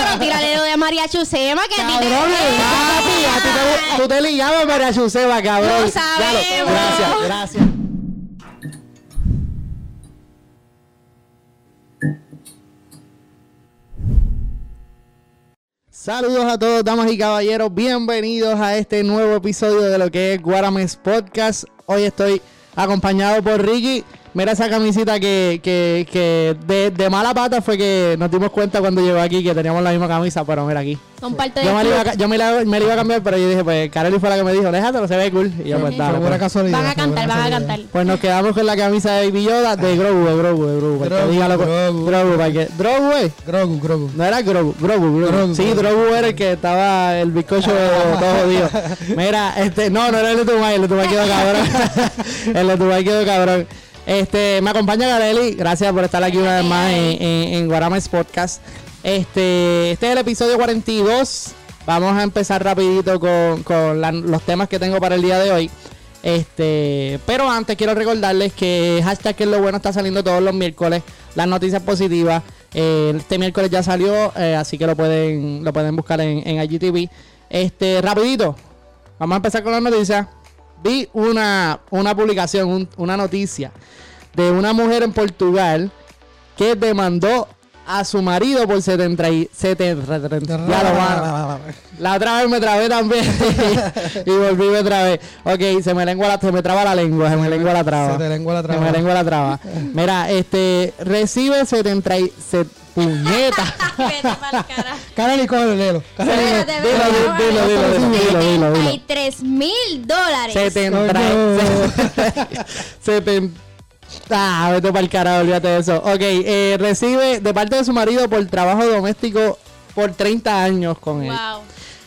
tírale lo de María Chusema, que Cabrón, tú te ligabas a María Chusema, cabrón. Lo sabemos. Gracias. Saludos a todos, damas y caballeros. Bienvenidos a este nuevo episodio de lo que es Guarames Podcast. Hoy estoy acompañado por Ricky. Mira esa camisita que de mala pata fue que nos dimos cuenta cuando llegó aquí que teníamos la misma camisa, pero mira aquí. Son parte de yo me la iba a cambiar, pero yo dije, pues Kareli fue la que me dijo, déjatelo, se ve cool. Y yo pues dale. Buena casualidad. Van a cantar. Pues nos quedamos con la camisa de Baby Yoda de Grogu. Grogu, no era Grogu. Sí, Grogu era el que estaba el bizcocho todo jodido. Mira, no era el de Tumay, el de Tumay quedó cabrón. El de Tumay quedó cabrón. Me acompaña Kareli, gracias por estar aquí una vez más en Guarames Podcast. Este es el episodio 42. Vamos a empezar rapidito con los temas que tengo para el día de hoy. Pero antes quiero recordarles que hashtag que es lo bueno está saliendo todos los miércoles. Las noticias positivas. Este miércoles ya salió, así que lo pueden buscar en IGTV. Rapidito, vamos a empezar con las noticias. Vi una publicación, una noticia de una mujer en Portugal que demandó a su marido por 70. La otra vez me trabé también y volví otra vez. Ok, se me traba la lengua, se me lengua la traba. Mira, recibe 77 puñeta. Kareli, cógelo, léelo. Dilo. $73,000. Vete para el carajo, olvídate de eso. Ok, recibe de parte de su marido por trabajo doméstico por 30 años con él. Wow.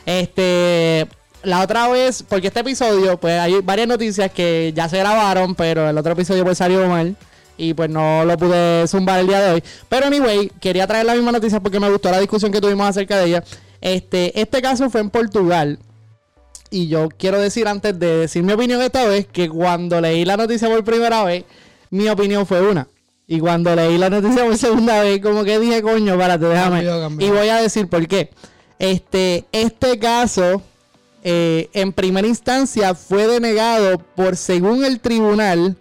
La otra vez, porque este episodio, pues hay varias noticias que ya se grabaron, pero el otro episodio pues salió mal y pues no lo pude zumbar el día de hoy. Pero anyway, quería traer la misma noticia porque me gustó la discusión que tuvimos acerca de ella. Este caso fue en Portugal. Y yo quiero decir, antes de decir mi opinión esta vez, que cuando leí la noticia por primera vez, mi opinión fue una. Y cuando leí la noticia por segunda vez, como que dije, coño, párate, déjame. Cambió. Y voy a decir por qué. Este caso, en primera instancia, fue denegado por, según el tribunal,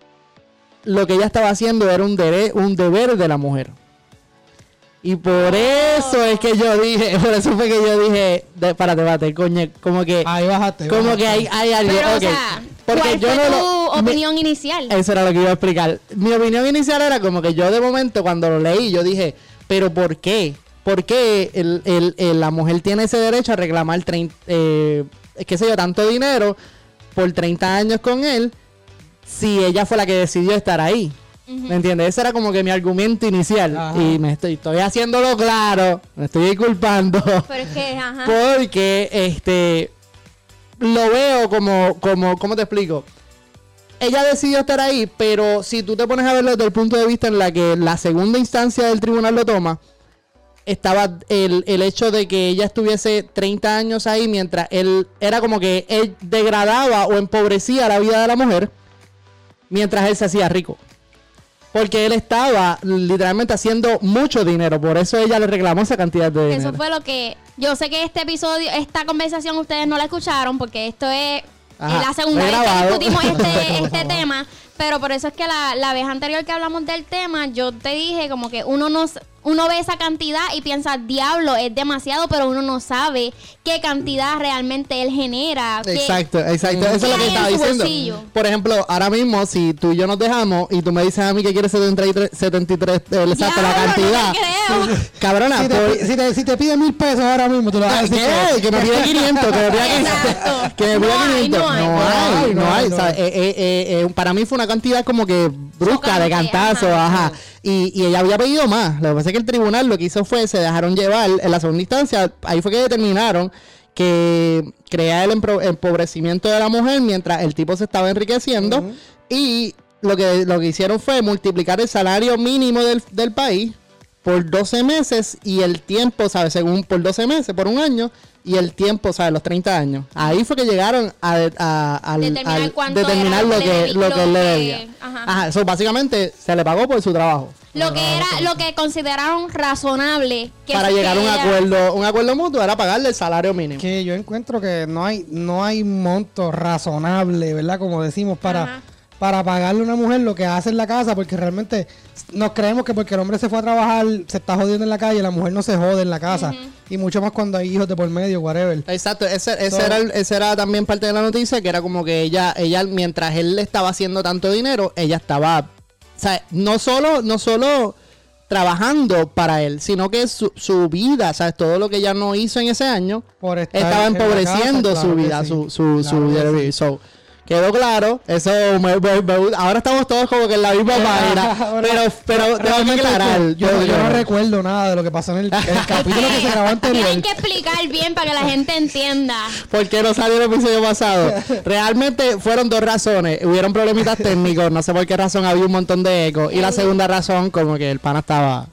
lo que ella estaba haciendo era un deber de la mujer. Y por eso es que yo dije, párate, coño, como que... Ahí bajaste. Como que hay algo, pero, okay. O sea, porque ¿cuál yo fue no tu opinión inicial? Eso era lo que iba a explicar. Mi opinión inicial era como que yo de momento cuando lo leí, yo dije, ¿pero por qué? ¿Por qué la mujer tiene ese derecho a reclamar tanto dinero por 30 años con él si ella fue la que decidió estar ahí? ¿Me entiendes? Ese era como que mi argumento inicial. Ajá. Y estoy haciéndolo claro. Me estoy disculpando. Pero es que, porque lo veo como ¿cómo te explico? Ella decidió estar ahí, pero si tú te pones a verlo desde el punto de vista en la que la segunda instancia del tribunal lo toma, estaba el hecho de que ella estuviese 30 años ahí mientras él era como que él degradaba o empobrecía la vida de la mujer mientras él se hacía rico. Porque él estaba literalmente haciendo mucho dinero. Por eso ella le reclamó esa cantidad de dinero. Eso fue lo que... Yo sé que esta conversación ustedes no la escucharon porque esto es la segunda vez que discutimos este tema. Pero por eso es que la vez anterior que hablamos del tema, yo te dije como que uno ve esa cantidad y piensa, diablo, es demasiado, pero uno no sabe qué cantidad realmente él genera. Exacto. Eso es lo que estaba diciendo. Bolsillo. Por ejemplo, ahora mismo, si tú y yo nos dejamos y tú me dices a mí que quieres 73, exacto, la cantidad. No te creo. Cabrona, si te pide $1,000 ahora mismo, tú lo vas a decir. ¿Qué? Que me pide 500, que me pide 500. No hay. O sea, para mí fue una cantidad como que brusca, de cantazo, ajá. Y ella había pedido más. Lo que pasa es que el tribunal lo que hizo fue, se dejaron llevar en la segunda instancia, ahí fue que determinaron que crea el empobrecimiento de la mujer mientras el tipo se estaba enriqueciendo. Y lo que hicieron fue multiplicar el salario mínimo del país por 12 meses y el tiempo, ¿sabes? Según por 12 meses, por un año, y el tiempo, ¿sabes? Los 30 años. Ahí fue que llegaron a determinar lo que él le debía. Ajá, eso básicamente se le pagó por su trabajo. Lo que consideraron razonable para llegar a un acuerdo mutuo era pagarle el salario mínimo. Que yo encuentro que no hay monto razonable, ¿verdad? Como decimos, para pagarle a una mujer lo que hace en la casa, porque realmente nos creemos que porque el hombre se fue a trabajar, se está jodiendo en la calle, la mujer no se jode en la casa. Y mucho más cuando hay hijos de por medio, whatever. Exacto, ese era también parte de la noticia, que era como que ella mientras él le estaba haciendo tanto dinero, ella estaba, o sea, no solo trabajando para él, sino que su vida, ¿sabes? Todo lo que ella no hizo en ese año estaba empobreciendo su vida, su quedó claro, eso ahora estamos todos como que en la misma página, pero déjame aclarar. Yo no recuerdo nada de lo que pasó en el capítulo que se grabó anterior. Tienen que explicar bien para que la gente entienda. ¿Por qué no salió el episodio pasado? Realmente fueron dos razones. Hubieron problemitas técnicos, no sé por qué razón había un montón de eco. Y la segunda razón, como que el pana estaba...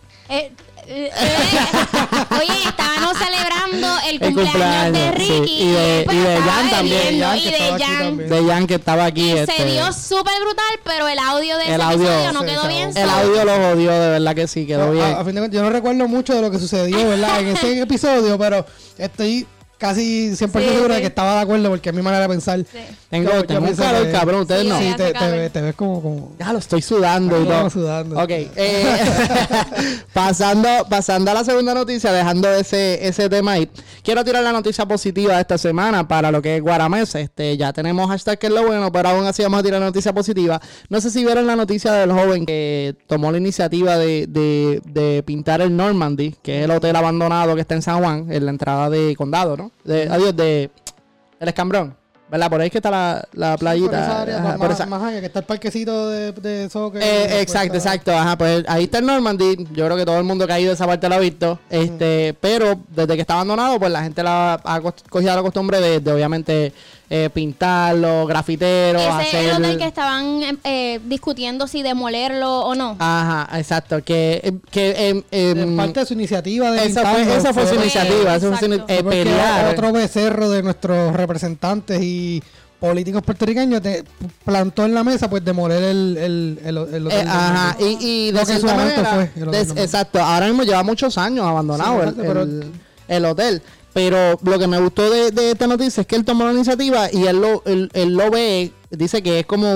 Oye, estábamos celebrando el cumpleaños de Ricky sí. y de Jan también. De Jan que estaba aquí. Se dio súper brutal, pero el audio de ese episodio no quedó bien. El audio lo jodió, de verdad que sí, quedó bien. A fin de cuentas, yo no recuerdo mucho de lo que sucedió, ¿verdad? En ese episodio, pero estoy casi 100% seguro de que estaba de acuerdo, porque es mi manera de pensar. Sí. Tengo un calor, cabrón, ustedes no. Sí, te ves como... Ya lo estoy sudando y todo. Sudando. Ok. Pasando a la segunda noticia, dejando ese tema ahí. Quiero tirar la noticia positiva de esta semana para lo que es Guaramés. Ya tenemos hashtag que es lo bueno, pero aún así vamos a tirar la noticia positiva. No sé si vieron la noticia del joven que tomó la iniciativa de pintar el Normandy, que es el hotel abandonado que está en San Juan, en la entrada de Condado, ¿no? El Escambrón, ¿verdad? Por ahí es que está la playita. Por esa área, más allá, que está el parquecito de soccer. Exacto. Ajá, pues ahí está el Normandy. Yo creo que todo el mundo que ha ido a esa parte lo ha visto. Pero desde que está abandonado, pues la gente ha cogido la costumbre de obviamente pintarlo, grafiteros, ese es el hotel que estaban discutiendo si demolerlo o no. Ajá, exacto. Que parte de su iniciativa de esa fue su iniciativa. Pelear. Otro becerro de nuestros representantes y políticos puertorriqueños plantó en la mesa pues demoler el hotel. Ajá, y de cierta manera exacto, ahora mismo lleva muchos años abandonado el hotel. Pero lo que me gustó de esta noticia es que él tomó la iniciativa y él lo ve, dice que es como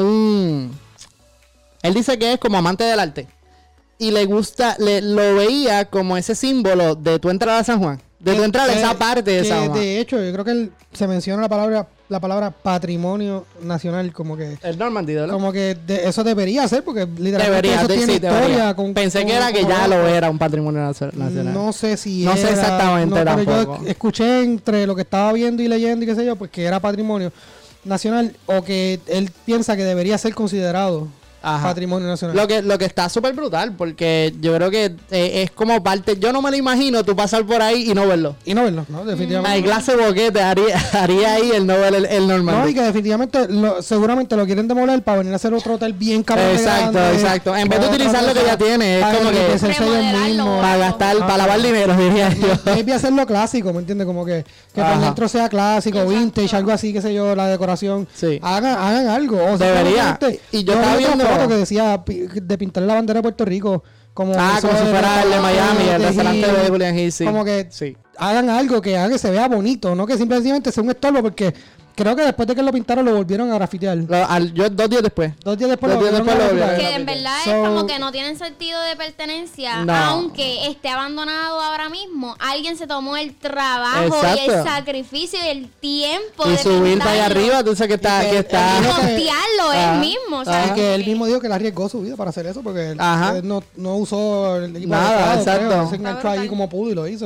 él dice que es como amante del arte. Y le gusta, lo veía como ese símbolo de tu entrada a San Juan. De tu entrada a esa parte de San Juan. De hecho, yo creo que se menciona la palabra patrimonio nacional, como que... El Normandy, ¿no? Como que eso debería ser, porque literalmente eso tiene historia. Pensé que era que ya lo era un patrimonio nacional. No sé si no sé exactamente tampoco. Pero yo escuché entre lo que estaba viendo y leyendo y qué sé yo, pues que era patrimonio nacional, o que él piensa que debería ser considerado patrimonio nacional. Lo que está súper brutal, porque yo creo que es como parte. Yo no me lo imagino tú pasar por ahí y no verlo. No, definitivamente. Hay clase boquete, haría ahí el no ver el normal. No, y que definitivamente seguramente lo quieren demoler para venir a hacer otro hotel bien cabrón. Exacto. En vez de utilizar lo que ya tiene, es como que para gastar, para lavar dinero, diría yo. Maybe hacerlo clásico, ¿me entiendes? Como que por dentro sea clásico, vintage, algo así, qué sé yo, la decoración. Sí. Hagan algo. O sea, debería. Y yo estaba viendo que decía de pintar la bandera de Puerto Rico como si fuera el de Miami, el restaurante de Julian Hill, sí. Como que hagan algo que haga que se vea bonito, no que simplemente sea un estorbo, porque creo que después de que lo pintaron lo volvieron a grafitear. Yo 2 días después. 2 días después lo volvieron a grafitear. Que en verdad es como que no tienen sentido de pertenencia, aunque esté abandonado ahora mismo. Alguien se tomó el trabajo y el sacrificio y el tiempo y subir para allá arriba, tú sabes que está y costearlo él mismo, ¿sabes? Y que él mismo dijo que él arriesgó su vida para hacer eso, porque él no usó el equipo nada, exacto. Se enganchó ahí como pudo y lo hizo.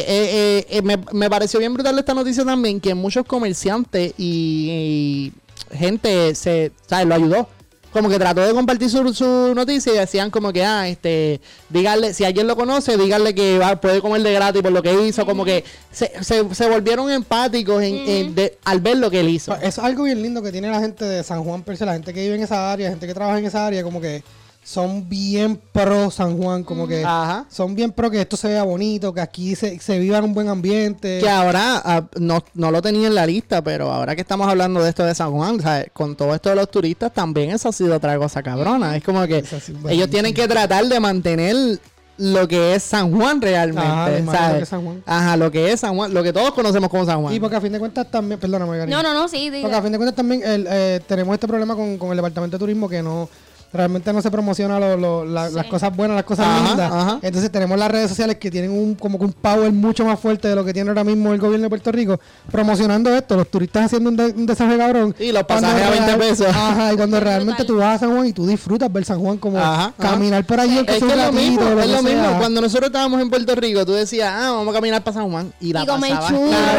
Me pareció bien brutal esta noticia también, que muchos comerciantes y gente ¿sabes? Lo ayudó. Como que trató de compartir su noticia y decían como que, díganle, si alguien lo conoce, díganle que puede comer de gratis por lo que hizo. Como que se volvieron empáticos al ver lo que él hizo. Es algo bien lindo que tiene la gente de San Juan, la gente que vive en esa área, gente que trabaja en esa área, como que son bien pro San Juan, como que son bien pro que esto se vea bonito, que aquí se viva en un buen ambiente. Que ahora, no lo tenía en la lista, pero ahora que estamos hablando de esto de San Juan, ¿sabes? Con todo esto de los turistas, también eso ha sido otra cosa cabrona. Es como que ellos tienen que tratar de mantener lo que es San Juan realmente, ¿sabes? Lo que es San Juan. Ajá, lo que es San Juan, lo que todos conocemos como San Juan. Y porque a fin de cuentas también, perdóname, Karina. No, sí, diga. Porque a fin de cuentas también tenemos este problema con el Departamento de Turismo que realmente no se promociona las cosas buenas, las cosas lindas. Entonces tenemos las redes sociales que tienen como que un power mucho más fuerte de lo que tiene ahora mismo el gobierno de Puerto Rico, promocionando esto, los turistas haciendo un desastre cabrón. Y los pasajes a 20 pesos. Ajá, y cuando realmente tú vas a San Juan y tú disfrutas ver San Juan como caminar por allí. Es que es lo mismo, Cuando nosotros estábamos en Puerto Rico, tú decías, vamos a caminar para San Juan. Y la pasabas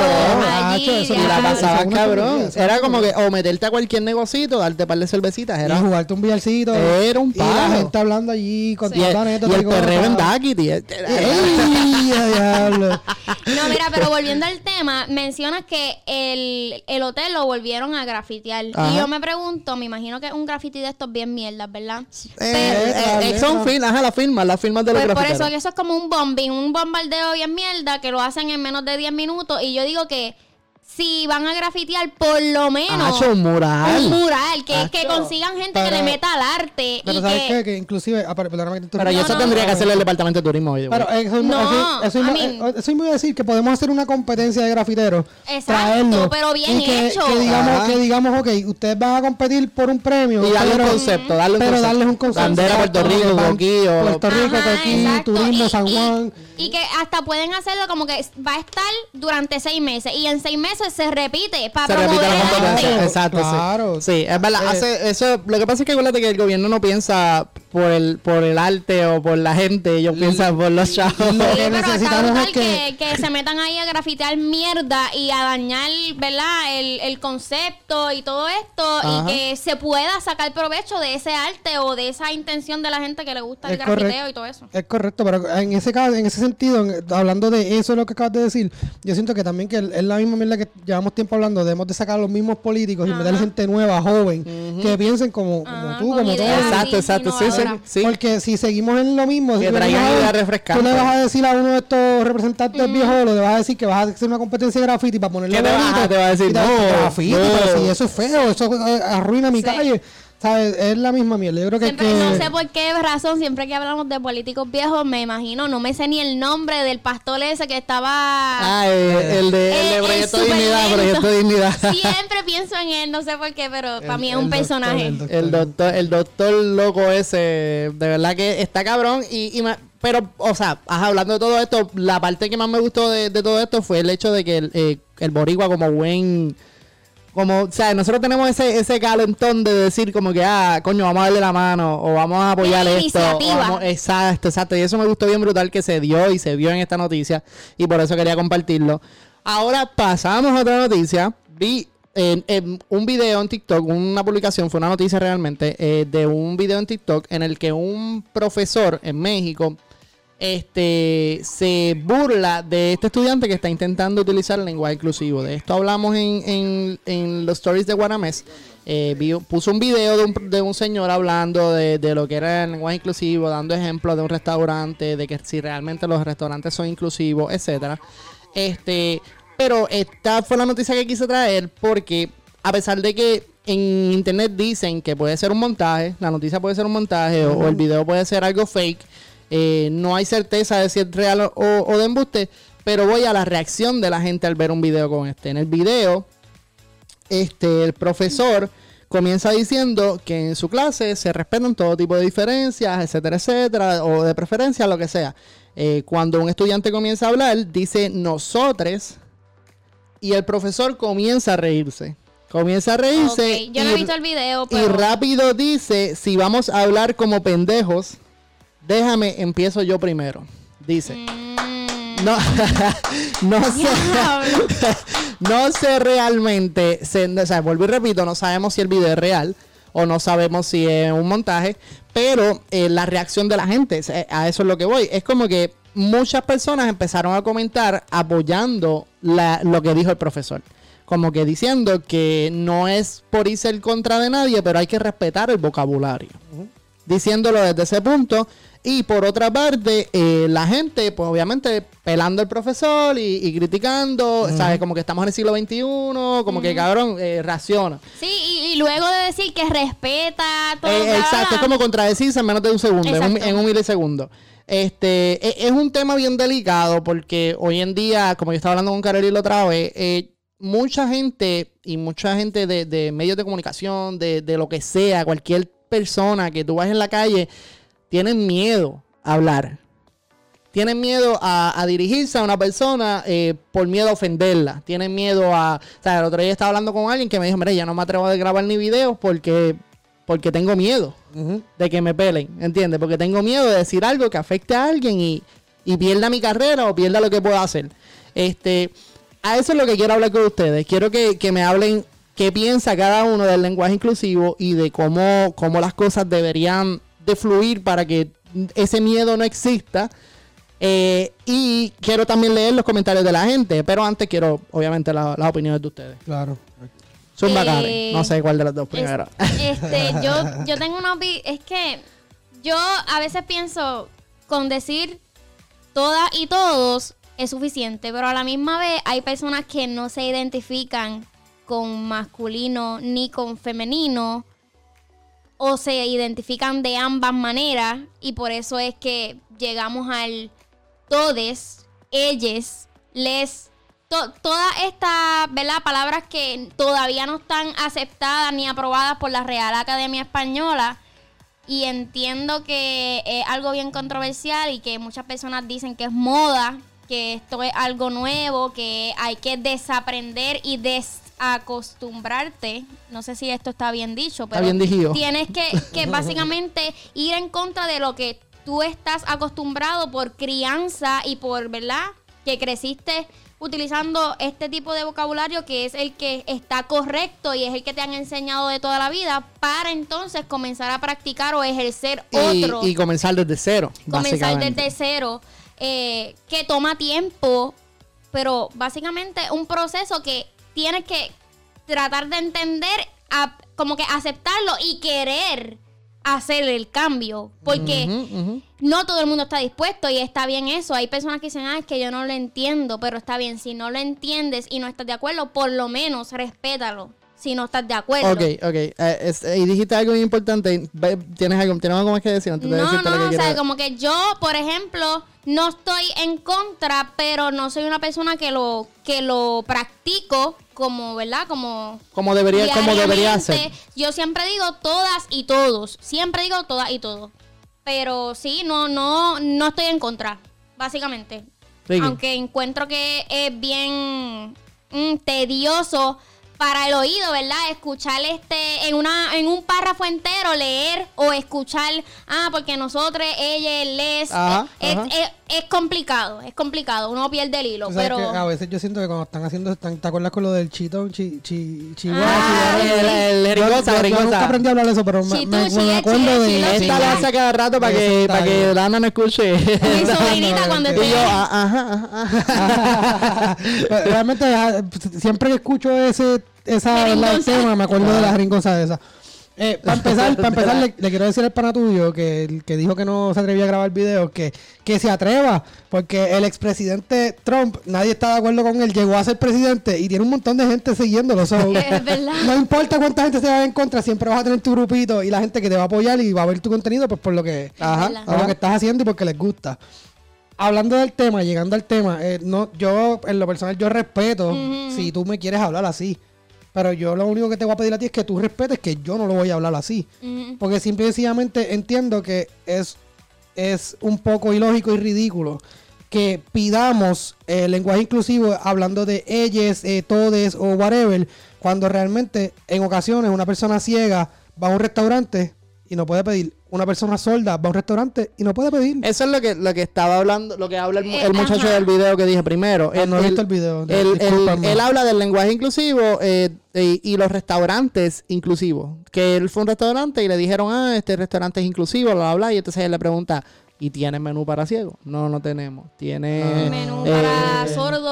cabrón. Era como que, o meterte a cualquier negocito, darte un par de cervecitas. Y jugarte un billarcito. Era un palo. Y la gente hablando allí con y el perreo en Daquiti. No, mira, pero volviendo al tema, mencionas que el hotel lo volvieron a grafitear. Y yo me pregunto, me imagino que es un graffiti de estos bien mierdas, ¿verdad? Son las firmas de los grafiteros. Por eso, que eso es como un bombardeo bien mierda que lo hacen en menos de 10 minutos. Y yo digo que si van a grafitear, por lo menos un mural, que consigan gente que le meta al arte. Pero ¿sabes qué? Que inclusive, pero eso tendría que hacer el Departamento de Turismo. Pero eso me voy a decir que podemos hacer una competencia de grafiteros. Exacto, pero bien hecho. Que digamos, ok, ustedes van a competir por un premio. Y darle un concepto, darles un concepto. Bandera Puerto Rico, Coquí, Turismo, San Juan. Y que hasta pueden hacerlo como que va a estar durante 6 meses. Y en 6 meses se repite para promover la competencia. Exacto, claro. Sí, es verdad. Eso, lo que pasa es que acuérdate que el gobierno no piensa por el arte o por la gente, ellos piensan por los chavos. Lo que necesitamos es que se metan ahí a grafitear mierda y a dañar, ¿verdad? El concepto y todo esto. Y que se pueda sacar provecho de ese arte o de esa intención de la gente que le gusta el grafiteo y todo eso. Es correcto, pero en ese caso, en ese sentido, hablando de eso, lo que acabas de decir, yo siento que también que es la misma mierda que llevamos tiempo hablando, debemos de sacar a los mismos políticos y meter gente nueva, joven, que piensen como tú, como todos. Exacto, sí. Porque si seguimos en lo mismo, que traigan ideas refrescantes. Tú le vas a decir a uno de estos representantes viejos, le vas a decir que vas a hacer una competencia de graffiti para ponerle bonito. Te va a decir, graffiti, pero si eso es feo, eso arruina mi calle. ¿Sabes? Es la misma mierda. Yo creo que no sé por qué razón, siempre que hablamos de políticos viejos, me imagino, no me sé ni el nombre del pastor ese que estaba... el de Proyecto Dignidad. Siempre pienso en él, no sé por qué, pero para mí es un personaje. El doctor loco ese, de verdad que está cabrón pero, o sea, hablando de todo esto, la parte que más me gustó de todo esto fue el hecho de que el boricua como buen... o sea, nosotros tenemos ese calentón de decir como que, coño, vamos a darle la mano o vamos a apoyar esto. Exacto. Y eso me gustó bien brutal que se dio y se vio en esta noticia y por eso quería compartirlo. Ahora pasamos a otra noticia. Vi un video en TikTok, una publicación, fue una noticia realmente, de un video en TikTok en el que un profesor en México se burla de este estudiante que está intentando utilizar el lenguaje inclusivo. De esto hablamos en los stories de Guanamés. Puso un video de un señor hablando de lo que era el lenguaje inclusivo, dando ejemplos de un restaurante, de que si realmente los restaurantes son inclusivos, etcétera. Pero esta fue la noticia que quise traer porque a pesar de que en internet dicen que puede ser un montaje, la noticia puede ser un montaje o el video puede ser algo fake, no hay certeza de si es real o de embuste, pero voy a la reacción de la gente al ver un video con En el video, el profesor comienza diciendo que en su clase se respetan todo tipo de diferencias, etcétera, o de preferencia, lo que sea. Cuando un estudiante comienza a hablar, dice nosotros, y el profesor comienza a reírse. Okay. Yo no he visto el video, pero... Y rápido dice, si vamos a hablar como pendejos, déjame, empiezo yo primero. Dice. No sé realmente, o sea, vuelvo y repito, no sabemos si el video es real o no sabemos si es un montaje, pero la reacción de la gente, a eso es lo que voy. Es como que muchas personas empezaron a comentar apoyando lo que dijo el profesor. Como que diciendo que no es por irse en contra de nadie, pero hay que respetar el vocabulario. diciéndolo desde ese punto. Y por otra parte, la gente, pues obviamente, pelando al profesor y criticando, ¿sabes? Como que estamos en el siglo XXI, como que cabrón, reacciona. Sí, y luego de decir que respeta todo. Exacto, es como contradecirse en menos de un segundo, en un milisegundo. Es un tema bien delicado porque hoy en día, como yo estaba hablando con Carolina la otra vez, mucha gente de medios de comunicación, de lo que sea, cualquier persona que tú vas en la calle, tienen miedo a hablar. Tienen miedo a dirigirse a una persona por miedo a ofenderla. Tienen miedo a... O sea, el otro día estaba hablando con alguien que me dijo, mira, ya no me atrevo a grabar ni videos porque tengo miedo de que me pelen, ¿entiendes? Porque tengo miedo de decir algo que afecte a alguien y pierda mi carrera o pierda lo que pueda hacer. A eso es lo que quiero hablar con ustedes. Quiero que me hablen qué piensa cada uno del lenguaje inclusivo y de cómo las cosas deberían de fluir para que ese miedo no exista. Y quiero también leer los comentarios de la gente, pero antes quiero obviamente las opiniones de ustedes. Claro. Zumba, Karen. No sé cuál de las dos primero. Yo tengo una opinión. Es que yo a veces pienso con decir todas y todos es suficiente, pero a la misma vez hay personas que no se identifican con masculino ni con femenino, o se identifican de ambas maneras, y por eso es que llegamos al todes, ellos, les, todas estas, ¿verdad?, palabras que todavía no están aceptadas ni aprobadas por la Real Academia Española. Y entiendo que es algo bien controversial y que muchas personas dicen que es moda, que esto es algo nuevo, que hay que desaprender y desacostumbrarte. No sé si esto está bien dicho, pero está bien dicho. Tienes que básicamente ir en contra de lo que tú estás acostumbrado por crianza y por, ¿verdad?, que creciste utilizando este tipo de vocabulario que es el que está correcto y es el que te han enseñado de toda la vida, para entonces comenzar a practicar o ejercer otro. Y comenzar desde cero. Comenzar desde cero, que toma tiempo, pero básicamente un proceso que tienes que tratar de entender, como que aceptarlo y querer hacer el cambio, porque no todo el mundo está dispuesto, y está bien eso. Hay personas que dicen, es que yo no lo entiendo, pero está bien, si no lo entiendes y no estás de acuerdo, por lo menos respétalo si no estás de acuerdo. Ok. Y dijiste algo muy importante. ¿Tienes algo más que decir antes de decirte lo que quieres? O sea, como que yo, por ejemplo, no estoy en contra, pero no soy una persona que lo practico como, ¿verdad? Como debería ser. Yo siempre digo todas y todos. Siempre digo todas y todos. Pero sí, no estoy en contra, básicamente. Ricky. Aunque encuentro que es bien tedioso para el oído, ¿verdad? Escuchar en un párrafo entero, leer o escuchar, porque nosotros, ella, les, es complicado, uno pierde el hilo. O sea, pero que a veces yo siento que cuando están haciendo, ¿te acuerdas con lo del chito? Chihuahua. Yo nunca aprendí a hablar de eso, pero me acuerdo de... Esta la hace cada rato para que Dana no escuche. Mi sobrinita cuando esté... Y yo, Realmente, siempre que escucho ese tema, me acuerdo de la jeringosa de esa. Para empezar le quiero decir al pana tuyo que dijo que no se atrevía a grabar videos, que se atreva, porque el expresidente Trump, nadie está de acuerdo con él, llegó a ser presidente y tiene un montón de gente siguiéndolo. Es verdad. No importa cuánta gente se vaya en contra, siempre vas a tener tu grupito y la gente que te va a apoyar y va a ver tu contenido pues por lo que estás haciendo y porque les gusta. Hablando del tema, llegando al tema, yo en lo personal yo respeto si tú me quieres hablar así. Pero yo lo único que te voy a pedir a ti es que tú respetes que yo no lo voy a hablar así. Porque simple y sencillamente entiendo que es un poco ilógico y ridículo que pidamos el lenguaje inclusivo hablando de ellos, todes o whatever, cuando realmente en ocasiones una persona ciega va a un restaurante y no puede pedir. Una persona sorda va a un restaurante y no puede pedir. Eso es lo que estaba hablando, lo que habla el muchacho del video que dije primero. No he visto el video. Él habla del lenguaje inclusivo y los restaurantes inclusivos. Que él fue a un restaurante y le dijeron, este restaurante es inclusivo, y entonces él le pregunta, ¿y tiene menú para ciegos? No tenemos. ¿Tiene menú para sordos? O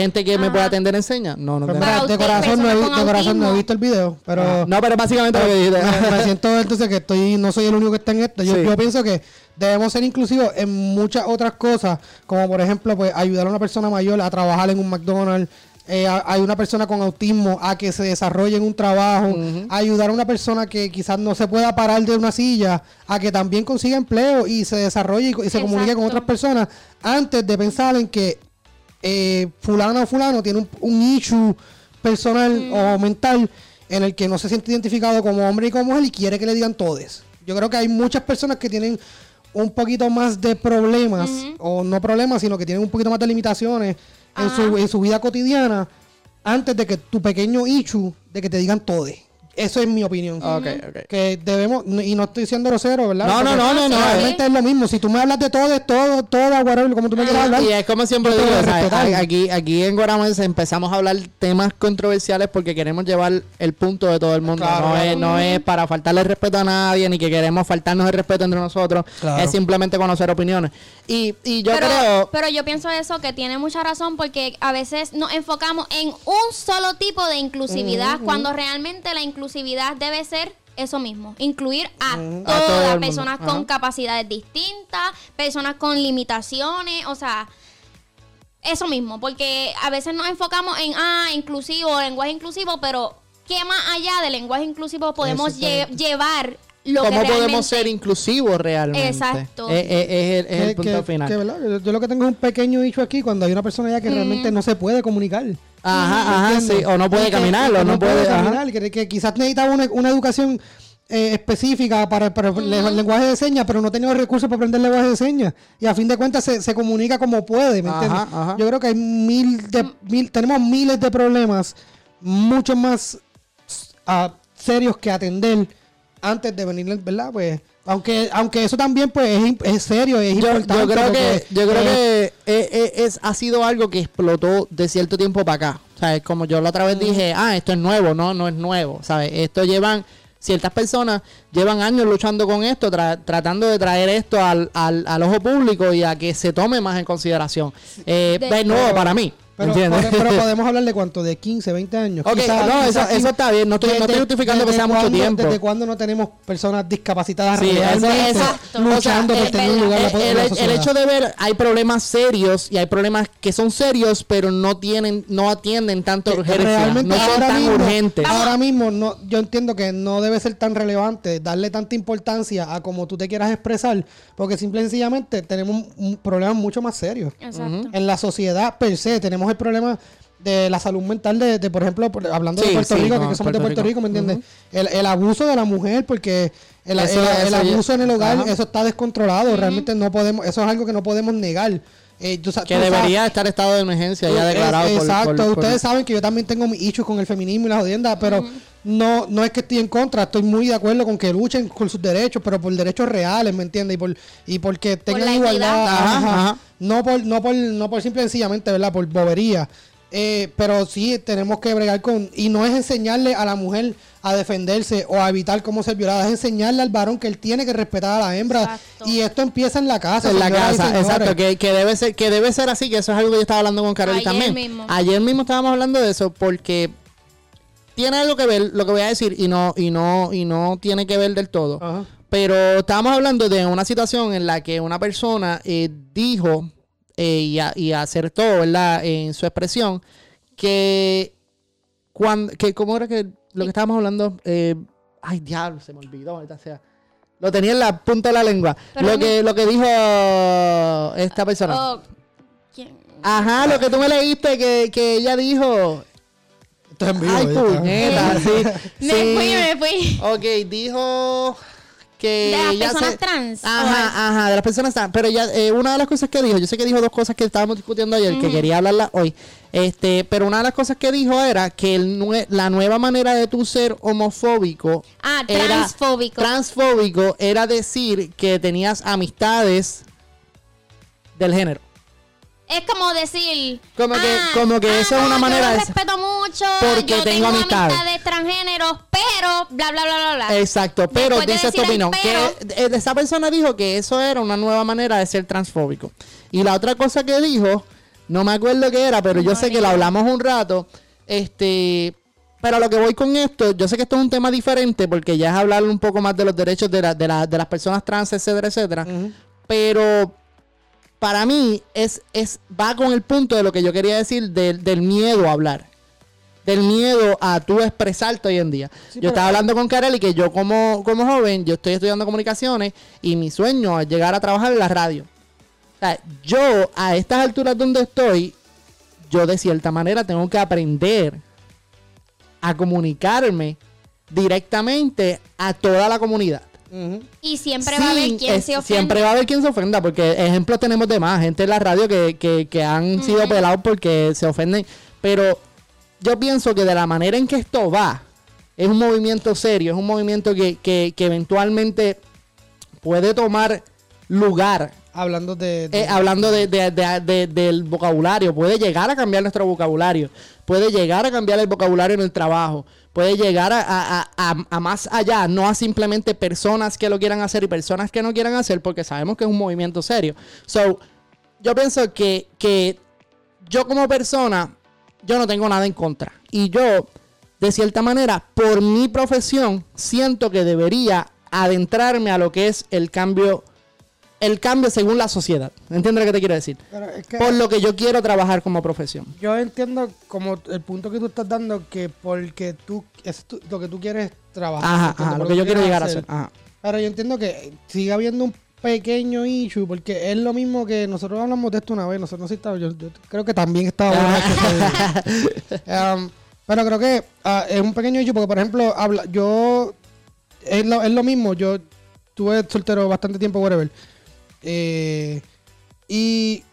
gente que me puede atender en señas? No, no. De corazón no he visto el video, pero... No, pero básicamente lo que dijiste. Me siento entonces que no soy el único que está en esto. Yo pienso que debemos ser inclusivos en muchas otras cosas, como por ejemplo, pues ayudar a una persona mayor a trabajar en un McDonald's, hay una persona con autismo a que se desarrolle en un trabajo, ayudar a una persona que quizás no se pueda parar de una silla a que también consiga empleo y se desarrolle y se comunique con otras personas antes de pensar en que fulano o fulano tiene un issue personal o mental en el que no se siente identificado como hombre y como mujer y quiere que le digan todes. Yo creo que hay muchas personas que tienen un poquito más de problemas, o no problemas, sino que tienen un poquito más de limitaciones en su vida cotidiana antes de que tu pequeño issue de que te digan todes. Eso es mi opinión. Okay. Que debemos, y no estoy siendo grosero, ¿verdad? No. Realmente es lo mismo. Si tú me hablas de todo, whatever, como tú me quieras hablar. Y es como siempre digo, aquí en Guaramés empezamos a hablar temas controversiales porque queremos llevar el punto de todo el mundo. Claro, no es para faltarle respeto a nadie, ni que queremos faltarnos el respeto entre nosotros. Claro. Es simplemente conocer opiniones. Y yo creo... Pero yo pienso eso, que tiene mucha razón, porque a veces nos enfocamos en un solo tipo de inclusividad, cuando realmente la inclusividad debe ser eso mismo, incluir a todas las personas con capacidades distintas, personas con limitaciones, o sea, eso mismo, porque a veces nos enfocamos en inclusivo, lenguaje inclusivo, pero ¿qué más allá del lenguaje inclusivo podemos llevar? ¿Cómo podemos ser inclusivos realmente? Exacto. Es el punto final. Yo lo que tengo es un pequeño dicho aquí cuando hay una persona ya que realmente no se puede comunicar. Sí, o no puede caminar, o no puede caminar, que quizás necesitaba una educación específica para el lenguaje de señas, pero no tenía los recursos para aprender el lenguaje de señas. Y a fin de cuentas se comunica como puede, ¿me entiendes? Yo creo que hay tenemos miles de problemas, mucho más serios que atender antes de venir, ¿verdad? Pues aunque eso también pues es serio, es importante. Yo creo que ha sido algo que explotó de cierto tiempo para acá. ¿Sabes? Como yo la otra vez dije, esto es nuevo. No es nuevo. ¿Sabes? Ciertas personas llevan años luchando con esto, tratando de traer esto al ojo público y a que se tome más en consideración. Es nuevo para mí. Pero podemos hablar de cuánto, de 15, 20 años. Eso está bien, no estoy justificando que sea mucho tiempo. ¿Desde cuándo no tenemos personas discapacitadas realmente luchando por tener un lugar en la sociedad? El hecho de ver, hay problemas serios y hay problemas que son serios, pero no atienden tanto urgencia, no son tan urgentes. Ahora mismo, yo entiendo que no debe ser tan relevante darle tanta importancia a como tú te quieras expresar, porque simple y sencillamente tenemos un problema mucho más serio. Exacto. En la sociedad per se tenemos el problema de la salud mental de por ejemplo, hablando de Puerto Rico, que somos de Puerto Rico, ¿me entiendes? El abuso de la mujer, porque el abuso en el hogar, eso está descontrolado. Realmente no podemos, eso es algo que no podemos negar. Que debería estar estado de emergencia ya declarado. Exacto. Ustedes saben que yo también tengo mis issues con el feminismo y la jodienda, pero no es que estoy en contra. Estoy muy de acuerdo con que luchen por sus derechos, pero por derechos reales, ¿me entiendes? Y porque tengan igualdad. No por simple y sencillamente, ¿verdad? Por bobería. Pero sí tenemos que bregar con... Y no es enseñarle a la mujer a defenderse o a evitar cómo ser violada. Es enseñarle al varón que él tiene que respetar a la hembra. Exacto. Y esto empieza en la casa. En la casa, exacto. Que debe ser así. Que eso es algo que yo estaba hablando con Carol también. Ayer mismo estábamos hablando de eso porque tiene algo que ver lo que voy a decir y no tiene que ver del todo. Ajá. Pero estábamos hablando de una situación en la que una persona dijo... y acertó, ¿verdad? En su expresión que ¿cómo era que lo que estábamos hablando? Ay, diablo, se me olvidó, ahorita sea. Lo tenía en la punta de la lengua. Lo que dijo esta persona. ¿Quién? Ajá, lo que tú me leíste que ella dijo. Esto es en vivo. Ay, puñeta, sí. Me fui. Ok, dijo... Que de las personas trans. Ajá, de las personas trans. Pero ya, una de las cosas que dijo, yo sé que dijo dos cosas que estábamos discutiendo ayer, que quería hablarlas hoy. Pero una de las cosas que dijo era que la nueva manera de tú ser homofóbico. Transfóbico era decir que tenías amistades del género. Es como decir... Como que eso es una manera de... Yo respeto mucho, porque yo tengo amistades transgéneros, pero bla, bla, bla, bla, bla. Exacto, pero dice tu opinión. Que esa persona dijo que eso era una nueva manera de ser transfóbico. Y la otra cosa que dijo No me acuerdo qué era, pero yo sé que lo hablamos un rato. Pero a lo que voy con esto, yo sé que esto es un tema diferente porque ya es hablar un poco más de los derechos de las personas trans, etcétera, etcétera. Pero para mí va con el punto de lo que yo quería decir del miedo a hablar. Del miedo a tú expresarte hoy en día. Sí, yo estaba hablando con Karel y que yo como joven, yo estoy estudiando comunicaciones y mi sueño es llegar a trabajar en la radio. O sea, yo a estas alturas donde estoy, yo de cierta manera tengo que aprender a comunicarme directamente a toda la comunidad. Y siempre va a haber quien se ofenda. Siempre va a haber quien se ofenda, porque ejemplos tenemos de más. Gente en la radio que han sido pelados porque se ofenden. Pero yo pienso que de la manera en que esto va, es un movimiento serio, es un movimiento que eventualmente puede tomar lugar. Hablando del vocabulario, puede llegar a cambiar nuestro vocabulario, puede llegar a cambiar el vocabulario en el trabajo, puede llegar a más allá, no a simplemente personas que lo quieran hacer y personas que no quieran hacer, porque sabemos que es un movimiento serio. Yo pienso que yo como persona, yo no tengo nada en contra. Y yo, de cierta manera, por mi profesión, siento que debería adentrarme a lo que es el cambio según la sociedad. ¿Entiendes lo que te quiero decir? Es que por lo que yo quiero trabajar como profesión. Yo entiendo como el punto que tú estás dando, que porque lo que tú quieres trabajar. Lo que yo quiero llegar a hacer. Pero yo entiendo que sigue habiendo un pequeño issue, porque es lo mismo que nosotros hablamos de esto una vez. Nosotros no estamos, yo creo que también estaba pero creo que es un pequeño issue, porque por ejemplo, es lo mismo. Yo estuve soltero bastante tiempo, whatever. Y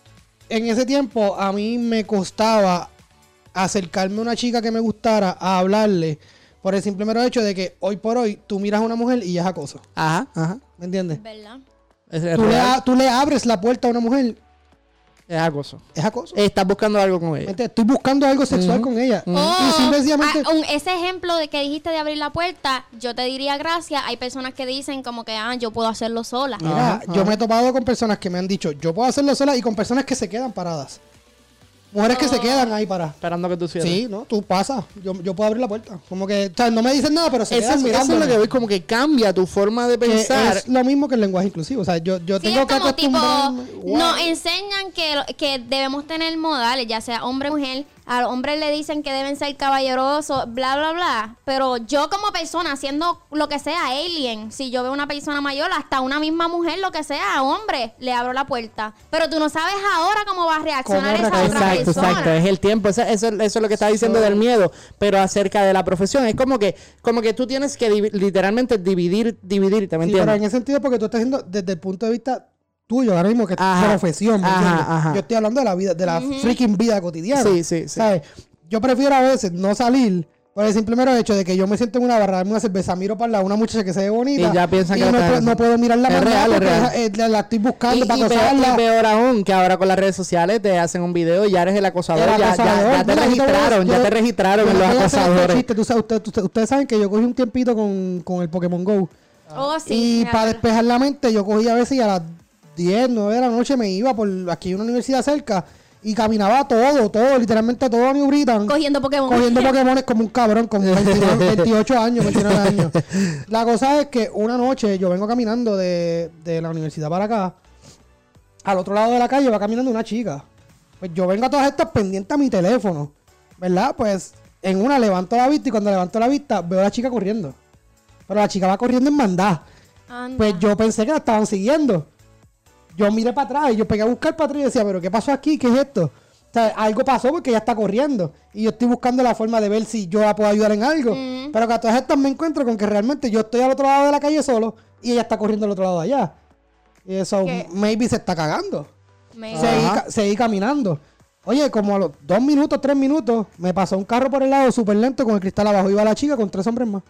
en ese tiempo a mí me costaba acercarme a una chica que me gustara a hablarle por el simple mero hecho de que hoy por hoy tú miras a una mujer y ya es acoso. ¿Me entiendes? ¿Verdad? Tú le abres la puerta a una mujer. Es acoso. Es acoso. Estás buscando algo con ella. Estoy buscando algo sexual con ella. Y simplemente... ese ejemplo de que dijiste de abrir la puerta, yo te diría gracias. Hay personas que dicen como que, yo puedo hacerlo sola. Mira, yo me he topado con personas que me han dicho, yo puedo hacerlo sola, y con personas que se quedan paradas. Mujeres que se quedan ahí paradas. Esperando que tú cierres. Sí, no, tú pasas. Yo puedo abrir la puerta. Como que, o sea, no me dicen nada, pero se quedan mirando. Eso es lo que voy, como que cambia tu forma de pensar. Es lo mismo que el lenguaje inclusivo. O sea, yo tengo que acostumbrarme. Nos enseñan que debemos tener modales, ya sea hombre o mujer. A los hombres le dicen que deben ser caballerosos, bla, bla, bla. Pero yo como persona, haciendo lo que sea, alien, si yo veo una persona mayor, hasta una misma mujer, lo que sea, hombre, le abro la puerta. Pero tú no sabes ahora cómo va a reaccionar esa otra persona. Exacto, es el tiempo. Eso es lo que está diciendo del miedo. Pero acerca de la profesión, es como que tú tienes que literalmente dividirte, ¿me entiendes? Pero en ese sentido, porque tú estás haciendo desde el punto de vista tuyo ahora mismo, que es tu profesión. Yo estoy hablando de la vida, de la freaking vida cotidiana. Sí. ¿Sabes? Yo prefiero a veces no salir por el simple mero hecho de que yo me siento en una barra, darme una cerveza, miro para una muchacha que se ve bonita y ya piensan que no puedo mirar la real. La estoy buscando para acosarla. Y peor aún, que ahora con las redes sociales te hacen un video y ya eres el acosador. Ya te registraron en los acosadores. Ustedes saben que yo cogí un tiempito con el Pokémon GO. Sí. Y para despejar la mente, yo cogí a veces y a las 10, 9 de la noche me iba por aquí una universidad cerca y caminaba todo, literalmente todo a New Britain. Cogiendo Pokémon como un cabrón, con 28 años, 29 años. La cosa es que una noche yo vengo caminando de la universidad para acá. Al otro lado de la calle va caminando una chica. Pues yo vengo a todas estas pendientes a mi teléfono, ¿verdad? Pues en una levanto la vista y cuando levanto la vista veo a la chica corriendo. Pero la chica va corriendo en bandada. Pues yo pensé que la estaban siguiendo. Yo miré para atrás y yo pegué a buscar para atrás y decía, ¿pero qué pasó aquí? ¿Qué es esto? O sea, algo pasó porque ella está corriendo. Y yo estoy buscando la forma de ver si yo la puedo ayudar en algo. Pero que a todas estas me encuentro con que realmente yo estoy al otro lado de la calle solo y ella está corriendo al otro lado de allá. Y eso, maybe se está cagando. Seguí caminando. Oye, como a los 2 minutos, 3 minutos, me pasó un carro por el lado súper lento con el cristal abajo. Iba la chica con 3 hombres más.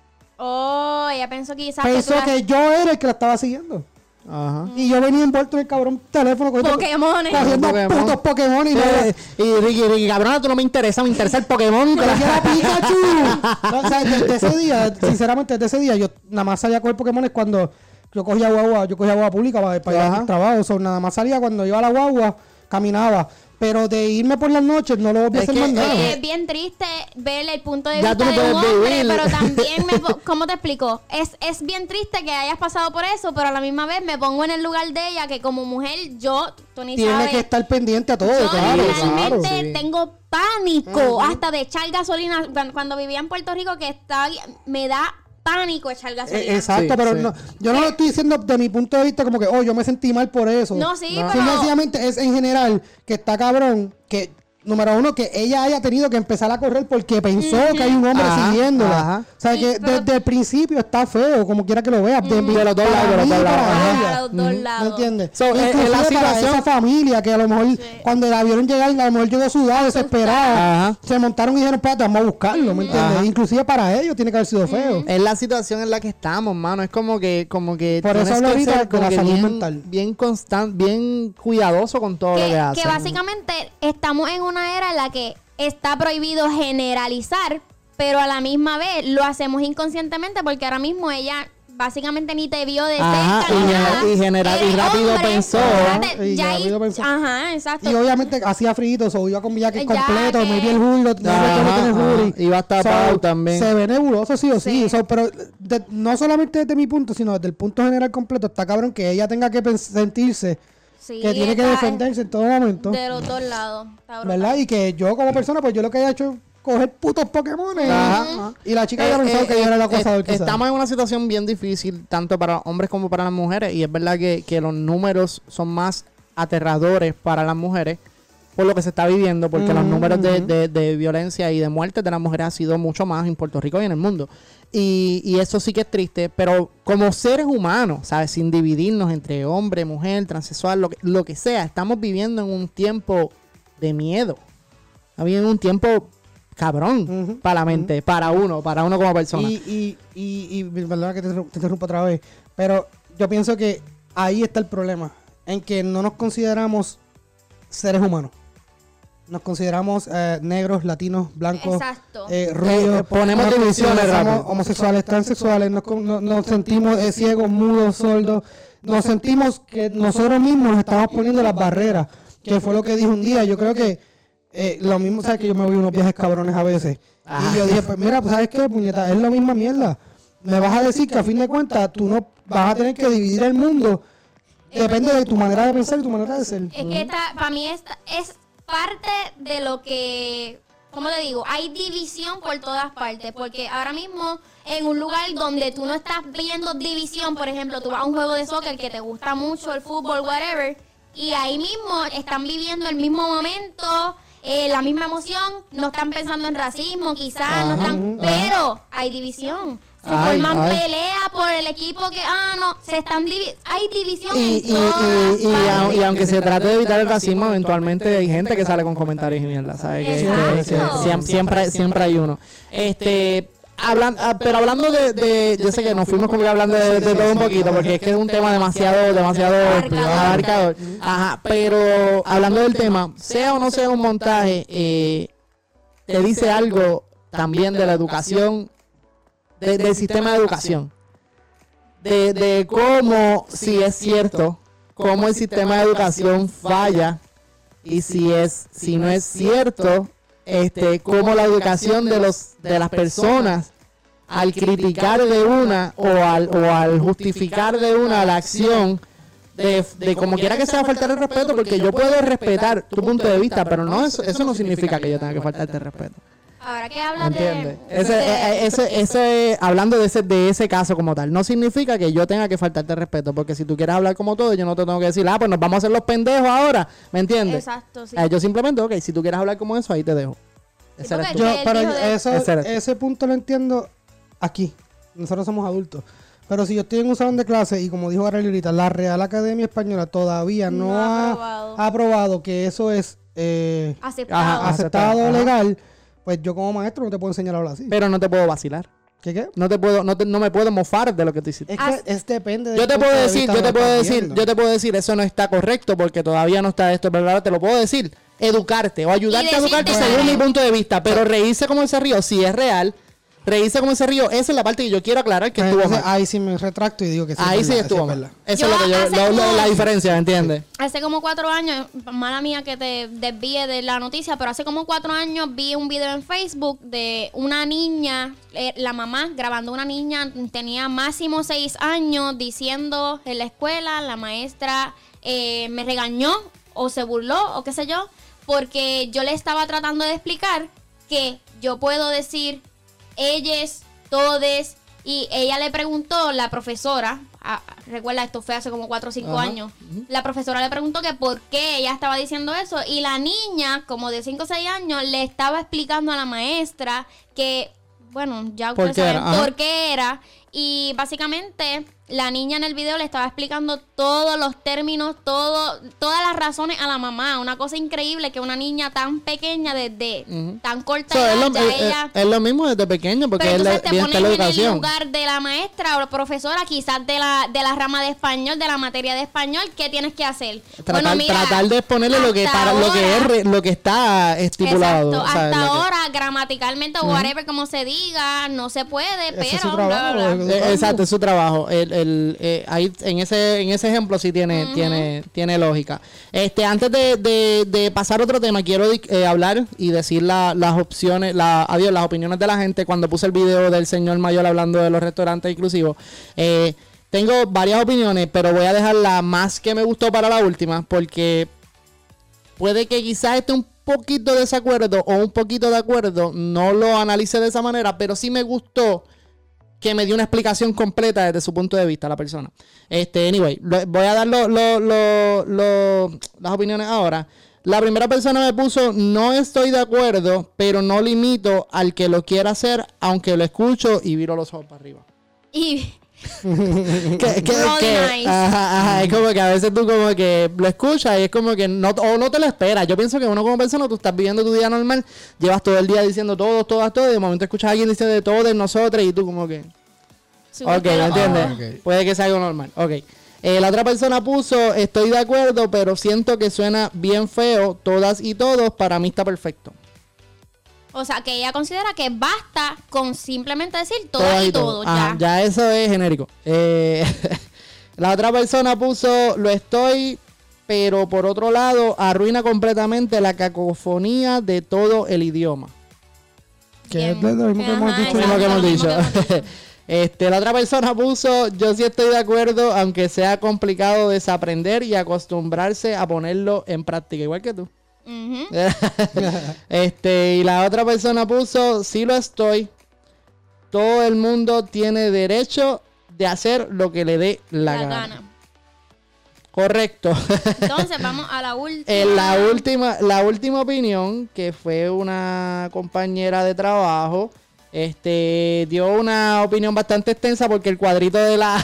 Ella pensó quizás que yo era el que la estaba siguiendo. Y yo venía envuelto en el cabrón teléfono cogiendo putos Pokémon y Ricky, cabrona, tú no me interesa el Pokémon. Pero que era Pikachu. O sea, desde ese día, sinceramente, desde ese día, yo nada más salía a coger Pokémon cuando yo cogía guagua pública para ir al trabajo. Nada más salía cuando iba a la guagua, caminaba. Pero de irme por las noches no lo voy a hacer más nada. Es bien triste ver el punto de vista de un hombre, pero también, ¿cómo te explico? Es bien triste que hayas pasado por eso, pero a la misma vez me pongo en el lugar de ella, que como mujer, tú ni sabes. Tienes que estar pendiente a todo, yo claro. Yo realmente tengo pánico hasta de echar gasolina. Cuando vivía en Puerto Rico, me da pánico echar gasolina. Exacto, pero no, yo no lo estoy diciendo de mi punto de vista como que, yo me sentí mal por eso. No, sí, pero... Sencillamente es en general que está cabrón que, número uno, que ella haya tenido que empezar a correr porque pensó que hay un hombre siguiéndola. Ajá. O sea, que desde el principio está feo, como quiera que lo veas. De los dos lados. ¿Me entiendes? Es la situación para esa familia que a lo mejor cuando la vieron llegar, a lo mejor llegó sudada, desesperada. Se montaron y dijeron, espérate, vamos a buscarlo, ¿me entiendes? Inclusive para ellos tiene que haber sido feo. Es la situación en la que estamos, mano. Es como que por eso hablo ahorita de la salud mental. Bien constante, bien cuidadoso con todo lo que hace. Que básicamente estamos en una era en la que está prohibido generalizar, pero a la misma vez lo hacemos inconscientemente porque ahora mismo ella básicamente ni te vio de cerca y rápido pensó. Ajá, exacto. Y obviamente hacía frío, o iba con mi jacket completo, me vi el hoodie, iba a tapado también. Se ve nebuloso sí o sí. Pero no solamente desde mi punto, sino desde el punto general completo, está cabrón que ella tenga que sentirse que tiene que defenderse en todo momento. De los dos lados. ¿Verdad? Y que yo como persona, pues yo lo que he hecho es coger putos Pokémones. Y la chica ya pensó que yo era el acosador. Estamos en una situación bien difícil, tanto para hombres como para las mujeres. Y es verdad que los números son más aterradores para las mujeres por lo que se está viviendo, porque los números de violencia y de muertes de las mujeres ha sido mucho más en Puerto Rico y en el mundo. Y eso sí que es triste, pero como seres humanos, ¿sabes? Sin dividirnos entre hombre, mujer, transexual, lo que sea, estamos viviendo en un tiempo de miedo. Estamos viviendo en un tiempo cabrón para la mente, para uno como persona. Y perdona que te interrumpa otra vez, pero yo pienso que ahí está el problema, en que no nos consideramos seres humanos. Nos consideramos negros, latinos, blancos, rubios. Ponemos divisiones, homosexuales, transexuales, nos sentimos ciegos, mudos, sordos. Nos sentimos que nosotros mismos nos estamos poniendo las barreras, que fue lo que dije un día. Yo creo que lo mismo, ¿sabes? Que yo me voy unos viajes cabrones a veces. Y yo dije, pues mira, pues ¿sabes qué, puñeta? Es la misma mierda. Me vas a decir que a fin de cuentas tú no vas a tener que dividir el mundo. Depende de tu manera de pensar y tu manera de ser. Es que para mí es parte de lo que, ¿cómo te digo? Hay división por todas partes, porque ahora mismo en un lugar donde tú no estás viendo división, por ejemplo, tú vas a un juego de soccer que te gusta mucho, el fútbol, whatever, y ahí mismo están viviendo el mismo momento, la misma emoción, no están pensando en racismo, quizás, no están, pero hay división. Se forman pelea por el equipo que, se están hay división y aunque se trate de evitar el racismo, eventualmente hay gente que sale con comentarios y mierda, ¿sabes? Siempre hay uno. Pero hablando de yo sé que nos fuimos como que hablando de todo un poquito, porque es que es un tema demasiado abarcador. Pero hablando del tema, sea o no sea un montaje, te dice algo también de la educación, del sistema de educación, de cómo, si es cierto, cómo el sistema de educación falla, y si no es cierto, cómo la educación de las personas al criticar de una o al justificar de una la acción de como quiera que sea faltar el respeto, porque yo puedo respetar tu punto de vista, pero no eso no significa que yo tenga que faltarte el respeto. Ahora que hablas hablando de ese caso como tal, no significa que yo tenga que faltarte el respeto, porque si tú quieres hablar como todo, yo no te tengo que decir, pues nos vamos a hacer los pendejos ahora, ¿me entiendes? Exacto, sí. Yo simplemente, si tú quieres hablar como eso, ahí te dejo. Ese punto lo entiendo aquí. Nosotros somos adultos. Pero si yo estoy en un salón de clase y como dijo Arely ahorita, la Real Academia Española todavía no ha aprobado que eso es aceptado legal, pues yo como maestro no te puedo enseñar a hablar así. Pero no te puedo vacilar. ¿Qué? No me puedo mofar de lo que tú hiciste. Es que depende de yo te puedo decir, eso no está correcto porque todavía no está esto, pero ahora te lo puedo decir, educarte o ayudarte a educarte según mi punto de vista, pero reírse como él se rió, si es real, reírse como se rió, esa es la parte que yo quiero aclarar que estuvo mal. Ahí sí me retracto y digo que sí. Ahí sí estuvo mal. Eso es lo que la diferencia, ¿entiendes? Hace como 4 años, mala mía que te desvíe de la noticia, pero hace como 4 años vi un video en Facebook de una niña, la mamá grabando una niña, tenía máximo 6 años, diciendo en la escuela, la maestra me regañó o se burló o qué sé yo, porque yo le estaba tratando de explicar que yo puedo decir ellas, todes, y ella le preguntó, la profesora, recuerda, esto fue hace como 4 o 5 años, la profesora le preguntó que por qué ella estaba diciendo eso, y la niña, como de 5 o 6 años, le estaba explicando a la maestra que, bueno, ya ustedes saben por qué era, y básicamente la niña en el video le estaba explicando todos los términos, todas las razones a la mamá. Una cosa increíble que una niña tan pequeña, desde tan corta edad, es lo mismo desde pequeño, porque pero entonces te pones en el lugar de la maestra o la profesora, quizás de la rama de español, de la materia de español. ¿Qué tienes que hacer? Tratar de exponerle lo que está estipulado. Exacto, hasta ahora, gramaticalmente o whatever, como se diga, no se puede, pero es su trabajo, exacto, es su trabajo. Ahí en ese ejemplo sí tiene lógica. Antes de pasar a otro tema, quiero hablar y decir las opciones, las opiniones de la gente cuando puse el video del señor mayor hablando de los restaurantes inclusivos. Tengo varias opiniones, pero voy a dejar la más que me gustó para la última, porque puede que quizás esté un poquito de desacuerdo o un poquito de acuerdo, no lo analice de esa manera, pero sí me gustó que me dio una explicación completa desde su punto de vista la persona. Anyway, voy a dar las opiniones ahora. La primera persona me puso, no estoy de acuerdo, pero no limito al que lo quiera hacer, aunque lo escucho y viro los ojos para arriba. Y nice. Ajá, es como que a veces tú como que lo escuchas y es como que no te lo esperas. Yo pienso que uno como persona, tú estás viviendo tu día normal, llevas todo el día diciendo todos, y de momento escuchas a alguien diciendo de todo, de nosotros, y tú como que ok, ¿me entiendes? Okay. Puede que sea algo normal. Ok. La otra persona puso, estoy de acuerdo, pero siento que suena bien feo, todas y todos, para mí está perfecto. O sea, que ella considera que basta con simplemente decir todas y todos. Ya eso es genérico. La otra persona puso, lo estoy, pero por otro lado, arruina completamente la cacofonía de todo el idioma. Que es lo mismo que hemos dicho. La otra persona puso, yo sí estoy de acuerdo, aunque sea complicado desaprender y acostumbrarse a ponerlo en práctica, igual que tú. Y la otra persona puso, sí lo estoy, todo el mundo tiene derecho de hacer lo que le dé la gana. Correcto. Entonces vamos a la última. La última opinión, que fue una compañera de trabajo, dio una opinión bastante extensa porque el cuadrito de la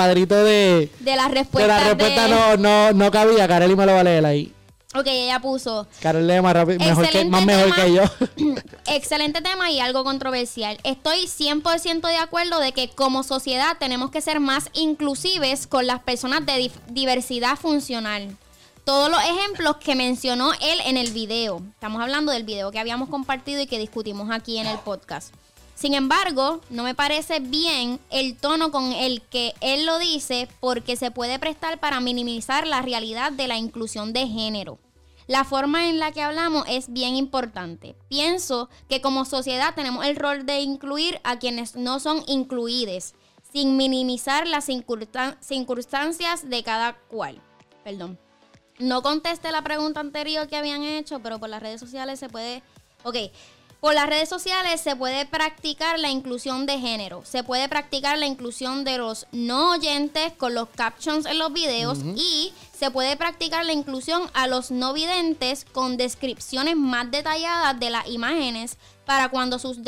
respuesta no cabía. Kareli me lo va a leer ahí. Ok, ella puso. Kareli lee más rápido, mejor que yo. Excelente tema y algo controversial. Estoy 100% de acuerdo de que como sociedad tenemos que ser más inclusives con las personas de diversidad funcional. Todos los ejemplos que mencionó él en el video. Estamos hablando del video que habíamos compartido y que discutimos aquí en el podcast. Sin embargo, no me parece bien el tono con el que él lo dice porque se puede prestar para minimizar la realidad de la inclusión de género. La forma en la que hablamos es bien importante. Pienso que como sociedad tenemos el rol de incluir a quienes no son incluidos, sin minimizar las circunstancias de cada cual. Perdón. No contesté la pregunta anterior que habían hecho, pero por las redes sociales se puede... Ok. Por las redes sociales se puede practicar la inclusión de género. Se puede practicar la inclusión de los no oyentes con los captions en los videos. Y se puede practicar la inclusión a los no videntes con descripciones más detalladas de las imágenes para cuando sus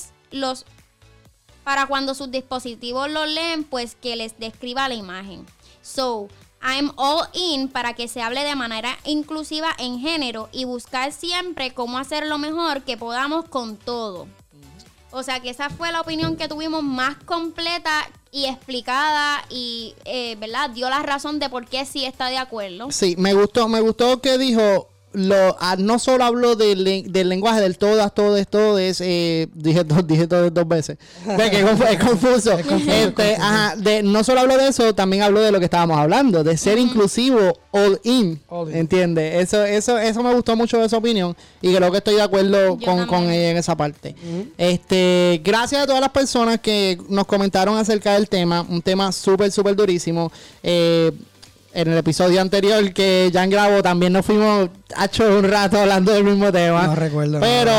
dispositivos los leen, pues que les describa la imagen. So, I'm all in para que se hable de manera inclusiva en género y buscar siempre cómo hacer lo mejor que podamos con todo. O sea que esa fue la opinión que tuvimos más completa y explicada y, ¿verdad? Dio la razón de por qué sí está de acuerdo. Sí, me gustó que dijo, no solo hablo del lenguaje del todas, todes, dije dos veces. Ve que es confuso. No solo hablo de eso, también hablo de lo que estábamos hablando, de ser inclusivo, all in. ¿Entiendes? Eso me gustó mucho de esa opinión y creo que estoy de acuerdo con ella en esa parte. Gracias a todas las personas que nos comentaron acerca del tema, un tema súper, súper durísimo. En el episodio anterior que Jan grabó también nos fuimos un rato hablando del mismo tema. No recuerdo. Pero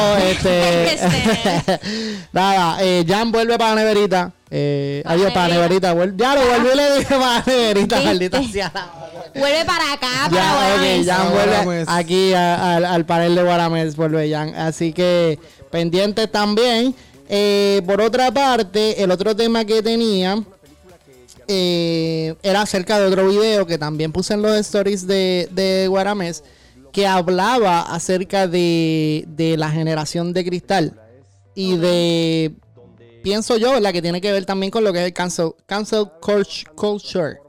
nada, Jan vuelve para la neverita. Adiós para la neverita. Ya lo volví y le dije para la neverita, maldita sea. Vuelve para acá, para Guaramés. Jan vuelve aquí al panel de Guaramés, vuelve Jan. Así que pendientes también. Por otra parte, el otro tema que tenía era acerca de otro video que también puse en los stories de Guaramés, que hablaba acerca de la generación de cristal y de, pienso yo, ¿verdad?, que tiene que ver también con lo que es el cancel culture.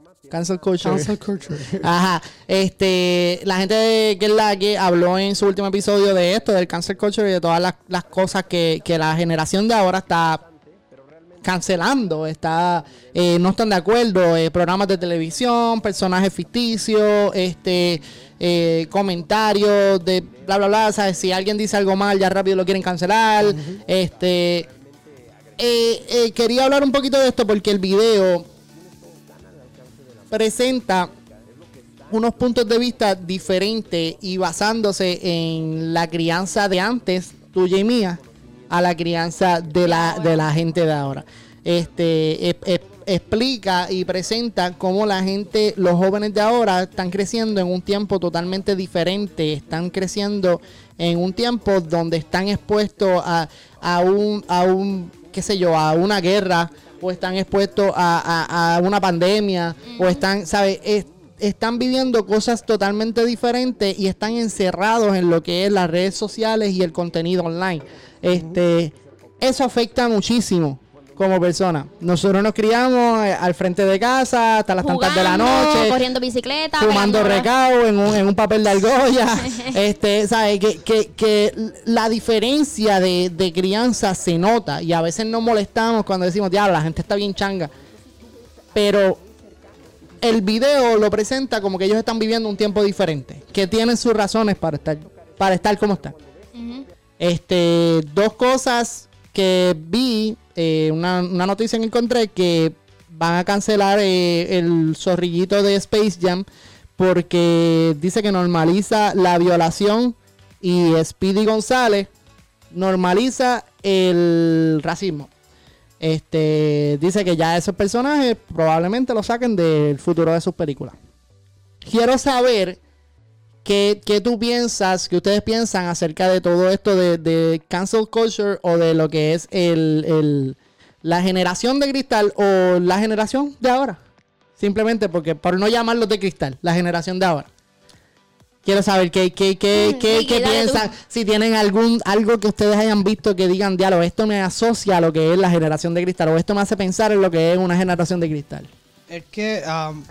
Ajá. La gente que es la que habló en su último episodio de esto, del cancel culture y de todas las cosas que la generación de ahora está cancelando, no están de acuerdo, programas de televisión, personajes ficticios, comentarios de bla bla bla, ¿sabes? Si alguien dice algo mal, ya rápido lo quieren cancelar. Quería hablar un poquito de esto porque el video presenta unos puntos de vista diferentes y basándose en la crianza de antes, tuya y mía, a la crianza de la gente de ahora. Explica y presenta cómo los jóvenes de ahora están creciendo en un tiempo totalmente diferente, están creciendo en un tiempo donde están expuestos a una guerra, o están expuestos a una pandemia, o están, ¿sabes? Están viviendo cosas totalmente diferentes y están encerrados en lo que es las redes sociales y el contenido online. Eso afecta muchísimo como persona. Nosotros nos criamos al frente de casa hasta las tantas de la noche, corriendo bicicleta, fumando recao en un papel de argolla. ¿Sabes? Que la diferencia de crianza se nota y a veces nos molestamos cuando decimos, diablo, la gente está bien changa. Pero el video lo presenta como que ellos están viviendo un tiempo diferente, que tienen sus razones para estar como están. Dos cosas que vi, una noticia que encontré, que van a cancelar el zorrillito de Space Jam porque dice que normaliza la violación y Speedy González normaliza el racismo. Dice que ya esos personajes probablemente lo saquen del futuro de sus películas. Quiero saber qué tú piensas, qué ustedes piensan acerca de todo esto de cancel culture o de lo que es la generación de cristal o la generación de ahora. Simplemente porque, por no llamarlos de cristal, la generación de ahora. Quiero saber qué piensan, si tienen algo que ustedes hayan visto que digan, diálogo, esto me asocia a lo que es la generación de cristal, o esto me hace pensar en lo que es una generación de cristal. Es que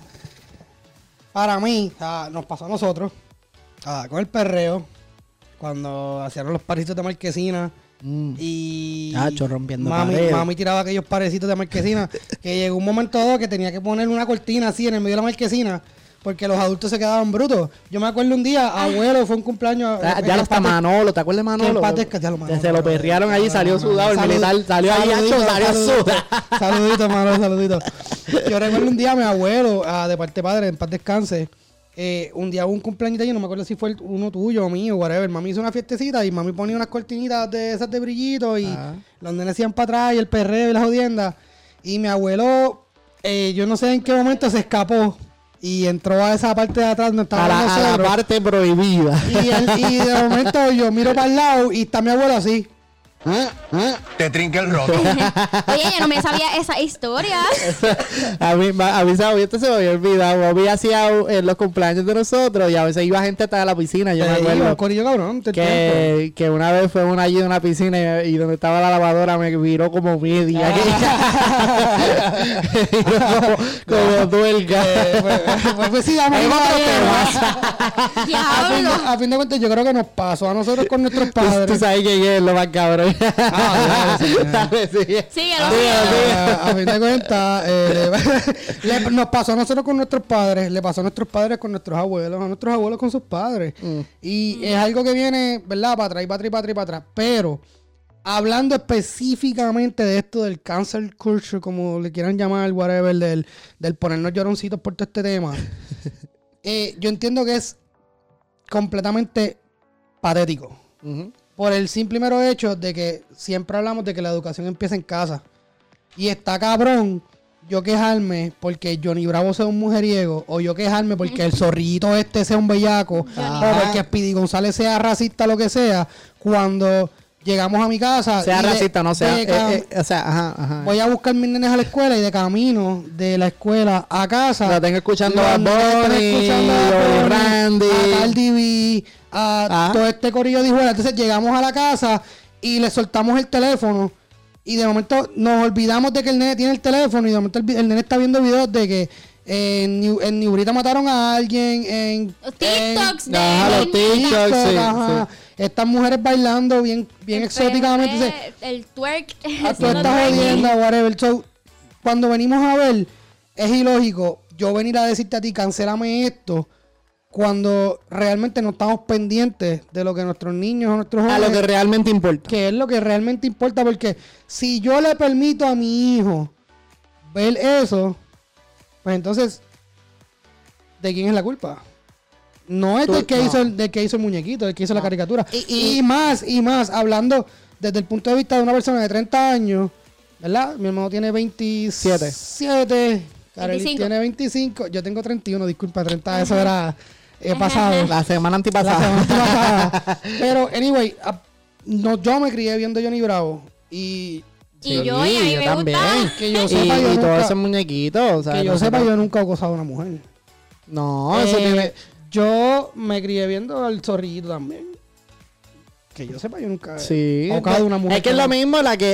para mí, nos pasó a nosotros con el perreo, cuando hacían los parecitos de marquesina. Y rompiendo mami tiraba aquellos parecitos de marquesina que llegó un momento dado que tenía que poner una cortina así en el medio de la marquesina porque los adultos se quedaban brutos. Yo me acuerdo un día, abuelo, fue un cumpleaños. Ya no está Manolo, ¿te acuerdas de Manolo? Se lo perrearon allí, salió sudado, el militar salió ahí, salió sudado. Saludito, Manolo, saludito. Yo recuerdo un día a mi abuelo, de parte padre, en paz descanse. Un día hubo un cumpleaños de allí, no me acuerdo si fue uno tuyo o mío, whatever. Mami hizo una fiestecita y mami ponía unas cortinitas de esas de brillito y los nenes hacían para atrás y el perreo y la jodienda. Y mi abuelo, yo no sé en qué momento se escapó y entró a esa parte de atrás donde estaba a la parte prohibida. Y de momento yo miro para el lado y está mi abuelo así. Te trinca el roto. Oye, yo no me sabía esa historia. a mí esto se me había olvidado. Bobby hacía en los cumpleaños de nosotros y a veces iba gente hasta a la piscina. Yo me acuerdo corillo, cabrón, que una vez fue allí en una piscina y donde estaba la lavadora me viró como media. como duelga. Pues sí, a fin de cuentas, yo creo que nos pasó a nosotros con nuestros padres. Tú sabes que es lo más cabrón. Síguelo. A fin de cuentas, nos pasó a nosotros con nuestros padres, le pasó a nuestros padres con nuestros abuelos, a nuestros abuelos con sus padres. Y es algo que viene, ¿verdad? Para atrás. Pero, hablando específicamente de esto del cancel culture, como le quieran llamar, whatever, del ponernos lloroncitos por todo este tema, yo entiendo que es completamente patético. Por el simple y mero hecho de que siempre hablamos de que la educación empieza en casa. Y está cabrón yo quejarme porque Johnny Bravo sea un mujeriego, o yo quejarme porque el zorrito sea un bellaco, o porque Speedy González sea racista, lo que sea, cuando llegamos a mi casa... Sea racista, no sea... Voy a buscar mis nenes a la escuela y de camino de la escuela a casa... La tengo escuchando a Bonnie, a Randy... A Cardi B, a todo este corillo de hijuelas. Entonces llegamos a la casa y le soltamos el teléfono y de momento nos olvidamos de que el nene tiene el teléfono y de momento el nene está viendo videos de que en Niurita mataron a alguien, en... Los TikToks los TikToks, sí. Estas mujeres bailando bien exóticamente. Entonces, el twerk. Tú estás jodiendo, whatever. So, cuando venimos a ver, es ilógico yo venir a decirte a ti, cancélame esto, cuando realmente no estamos pendientes de lo que nuestros niños o nuestros jóvenes... A lo que realmente importa. Que es lo que realmente importa, porque si yo le permito a mi hijo ver eso, pues entonces, ¿de quién es la culpa? No es del que hizo el muñequito, del que hizo la caricatura. Y más, hablando desde el punto de vista de una persona de 30 años, ¿verdad? Mi hermano tiene 27. Kareli tiene 25. Yo tengo 31, disculpa, 30, eso era pasado. La semana antipasada. Pero, anyway, yo me crié viendo Johnny Bravo y yo me también. Que yo sepa, y todos esos muñequitos. O sea, que yo sepa, yo nunca he acosado a una mujer. No, eso tiene... Yo me crié viendo al zorrito también. Que yo sepa, yo nunca he acosado a una mujer. Es que es lo mismo de la que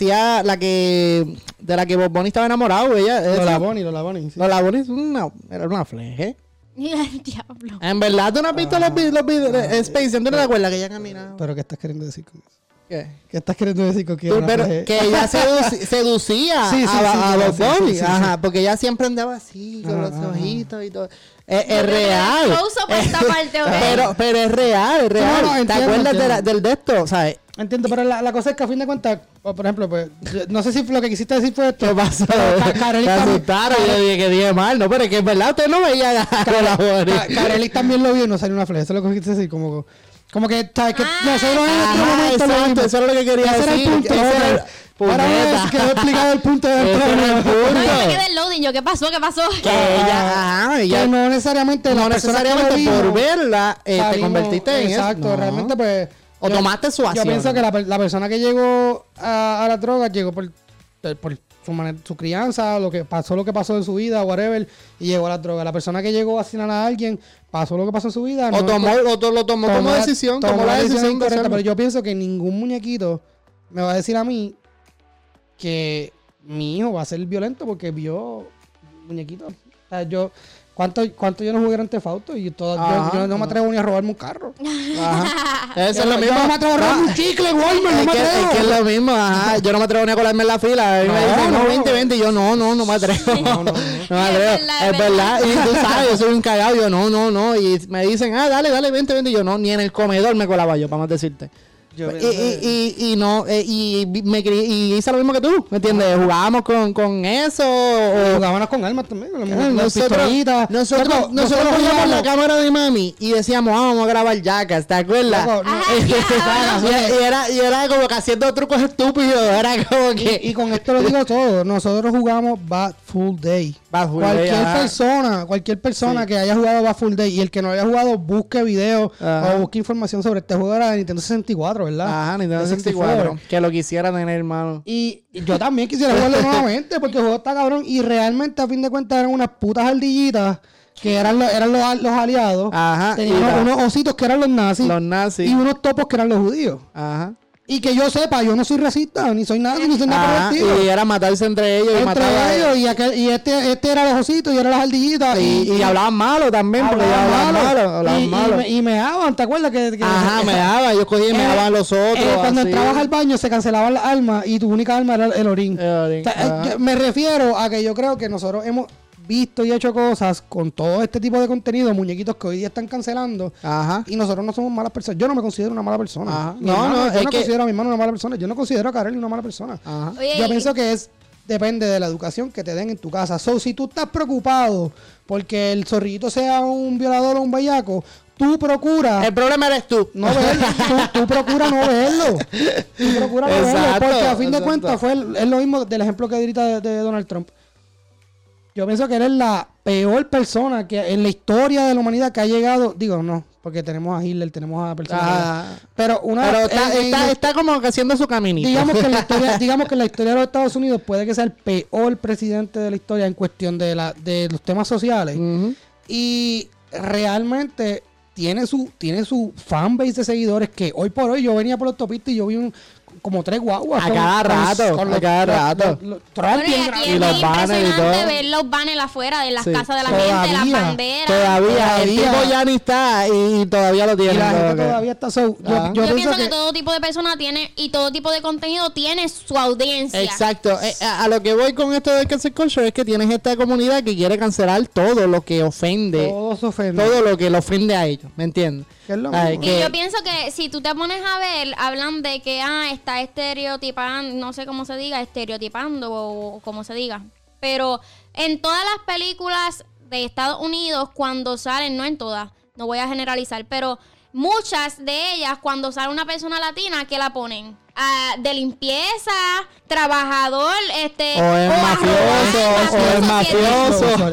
Bob Bunny estaba enamorado, ella. Lola Bunny. Sí. Lola Bunny era una fleje. Diablo. En verdad, ¿tú no has visto los videos de Space? ¿Tú no te acuerdas que ella caminaba? ¿Pero qué estás queriendo decir con eso? ¿Qué? ¿Qué estás queriendo decir con que Pero que ella seducía a Bob Bunny. Ajá, porque ella siempre andaba así, con los ojitos y todo. Es real. Pero es real. No, ¿Te acuerdas del de esto? ¿Sabes? Entiendo, pero la cosa es que a fin de cuentas, por ejemplo, pues, no sé si lo que quisiste decir fue esto. ¿Qué pasó? Me asustaron, yo dije que dije mal, no, pero es que es verdad, usted no veía a la Bonnie. Kareli también lo vio y no salió una flecha, eso es lo que quisiste decir, como que, ¿sabes? Que nosotros en otro momento exacto, eso es lo que quería decir. Ese era el punto. Ahora ves que he explicado el punto del problema. No, yo me quedé el loading. ¿Qué pasó? Que que no necesariamente por verla te convertiste en eso. Exacto, realmente pues... O tomaste su acción. Yo pienso que la persona que llegó a la droga llegó por su crianza, lo que pasó en su vida, whatever, y llegó a la droga. La persona que llegó a asesinar a alguien, pasó lo que pasó en su vida. Lo tomó como decisión. Tomó la decisión correcta. Pero yo pienso que ningún muñequito me va a decir a mí que mi hijo va a ser violento porque vio muñequitos. O sea, ¿Cuánto yo no jugué Grand Theft Auto? Y yo no me atrevo ni a robarme un carro. Eso es lo mismo. Yo no me atrevo a robarme un chicle, Walmart, no me atrevo. Es que es lo mismo, yo no me atrevo ni a colarme en la fila. A mí me dicen, 20. Y yo, no me atrevo. No me atrevo. Es verdad. Y tú sabes, yo soy un cagado. Yo, no. Y me dicen, dale, 20. Y yo, no, ni en el comedor me colaba yo, para más decirte. Y hice lo mismo que tú, ¿me entiendes? Jugábamos con eso. Jugábamos con armas también, con las pistolitas. Nosotros poníamos la cámara de mami y decíamos, vamos a grabar Jackass, ¿te acuerdas? Y era como que haciendo trucos estúpidos. Era como que. Y con esto lo digo todo. Nosotros jugamos Bad Full Day. Cualquier persona que haya jugado Bad Full Day y el que no haya jugado, busque videos o busque información sobre este juego de la Nintendo 64. 64, ¿verdad? Ajá, Nintendo 64. Que lo quisiera tener, hermano. Y yo también quisiera jugarlo nuevamente porque el juego está cabrón. Y realmente, a fin de cuentas, eran unas putas ardillitas que eran los aliados. Ajá. Tenían unos ositos que eran los nazis. Los nazis. Y unos topos que eran los judíos. Ajá. Y que yo sepa, yo no soy racista, ni soy nada, ni soy nada por el estilo. Y era matarse entre ellos. Y este era los ositos y era las ardillitas. Y hablaban malo también, porque hablaban malo. Y meaban, ¿te acuerdas? Ajá, meaban. Ellos cogían y meaban los otros. Cuando entrabas al baño se cancelaban las armas y tu única arma era el orín. Me refiero a que yo creo que nosotros hemos visto y hecho cosas con todo este tipo de contenido, muñequitos que hoy día están cancelando. Ajá. Y nosotros no somos malas personas. Yo no me considero una mala persona. Ajá. Yo no considero a mi hermano una mala persona. Yo no considero a Kareli una mala persona. Ajá. Yo pienso que depende de la educación que te den en tu casa. So, si tú estás preocupado porque el zorrillito sea un violador o un bellaco, tú procuras... El problema eres tú. No verlo. Tú procuras no verlo. Tú procuras no verlo. Porque a fin de cuentas es lo mismo del ejemplo que ahorita de Donald Trump. Yo pienso que él es la peor persona que en la historia de la humanidad que ha llegado. Digo, no, porque tenemos a Hitler, tenemos a personas. Pero está como que haciendo su caminito. Digamos que en la historia de los Estados Unidos puede que sea el peor presidente de la historia en cuestión de los temas sociales. Uh-huh. Y realmente tiene su fanbase de seguidores que hoy por hoy yo venía por la autopista y yo vi como 3 guaguas. A cada rato. Trump y los banners y todo. Ver los banners afuera de las casas de la gente, las banderas. Todavía. El tipo ya ni está y todavía lo tiene. Y la gente todavía está. Yo pienso que todo tipo de persona tiene y todo tipo de contenido tiene su audiencia. Exacto. A lo que voy con esto de cancel culture es que tienes esta comunidad que quiere cancelar todo lo que ofende. Todo lo que le ofende a ellos. ¿Me entiendes? Y yo pienso que si tú te pones a ver, hablan de que está estereotipando, no sé cómo se diga, estereotipando o como se diga, pero en todas las películas de Estados Unidos cuando salen, no en todas, no voy a generalizar, pero muchas de ellas cuando sale una persona latina, ¿qué la ponen? De limpieza, trabajador, o es mafioso,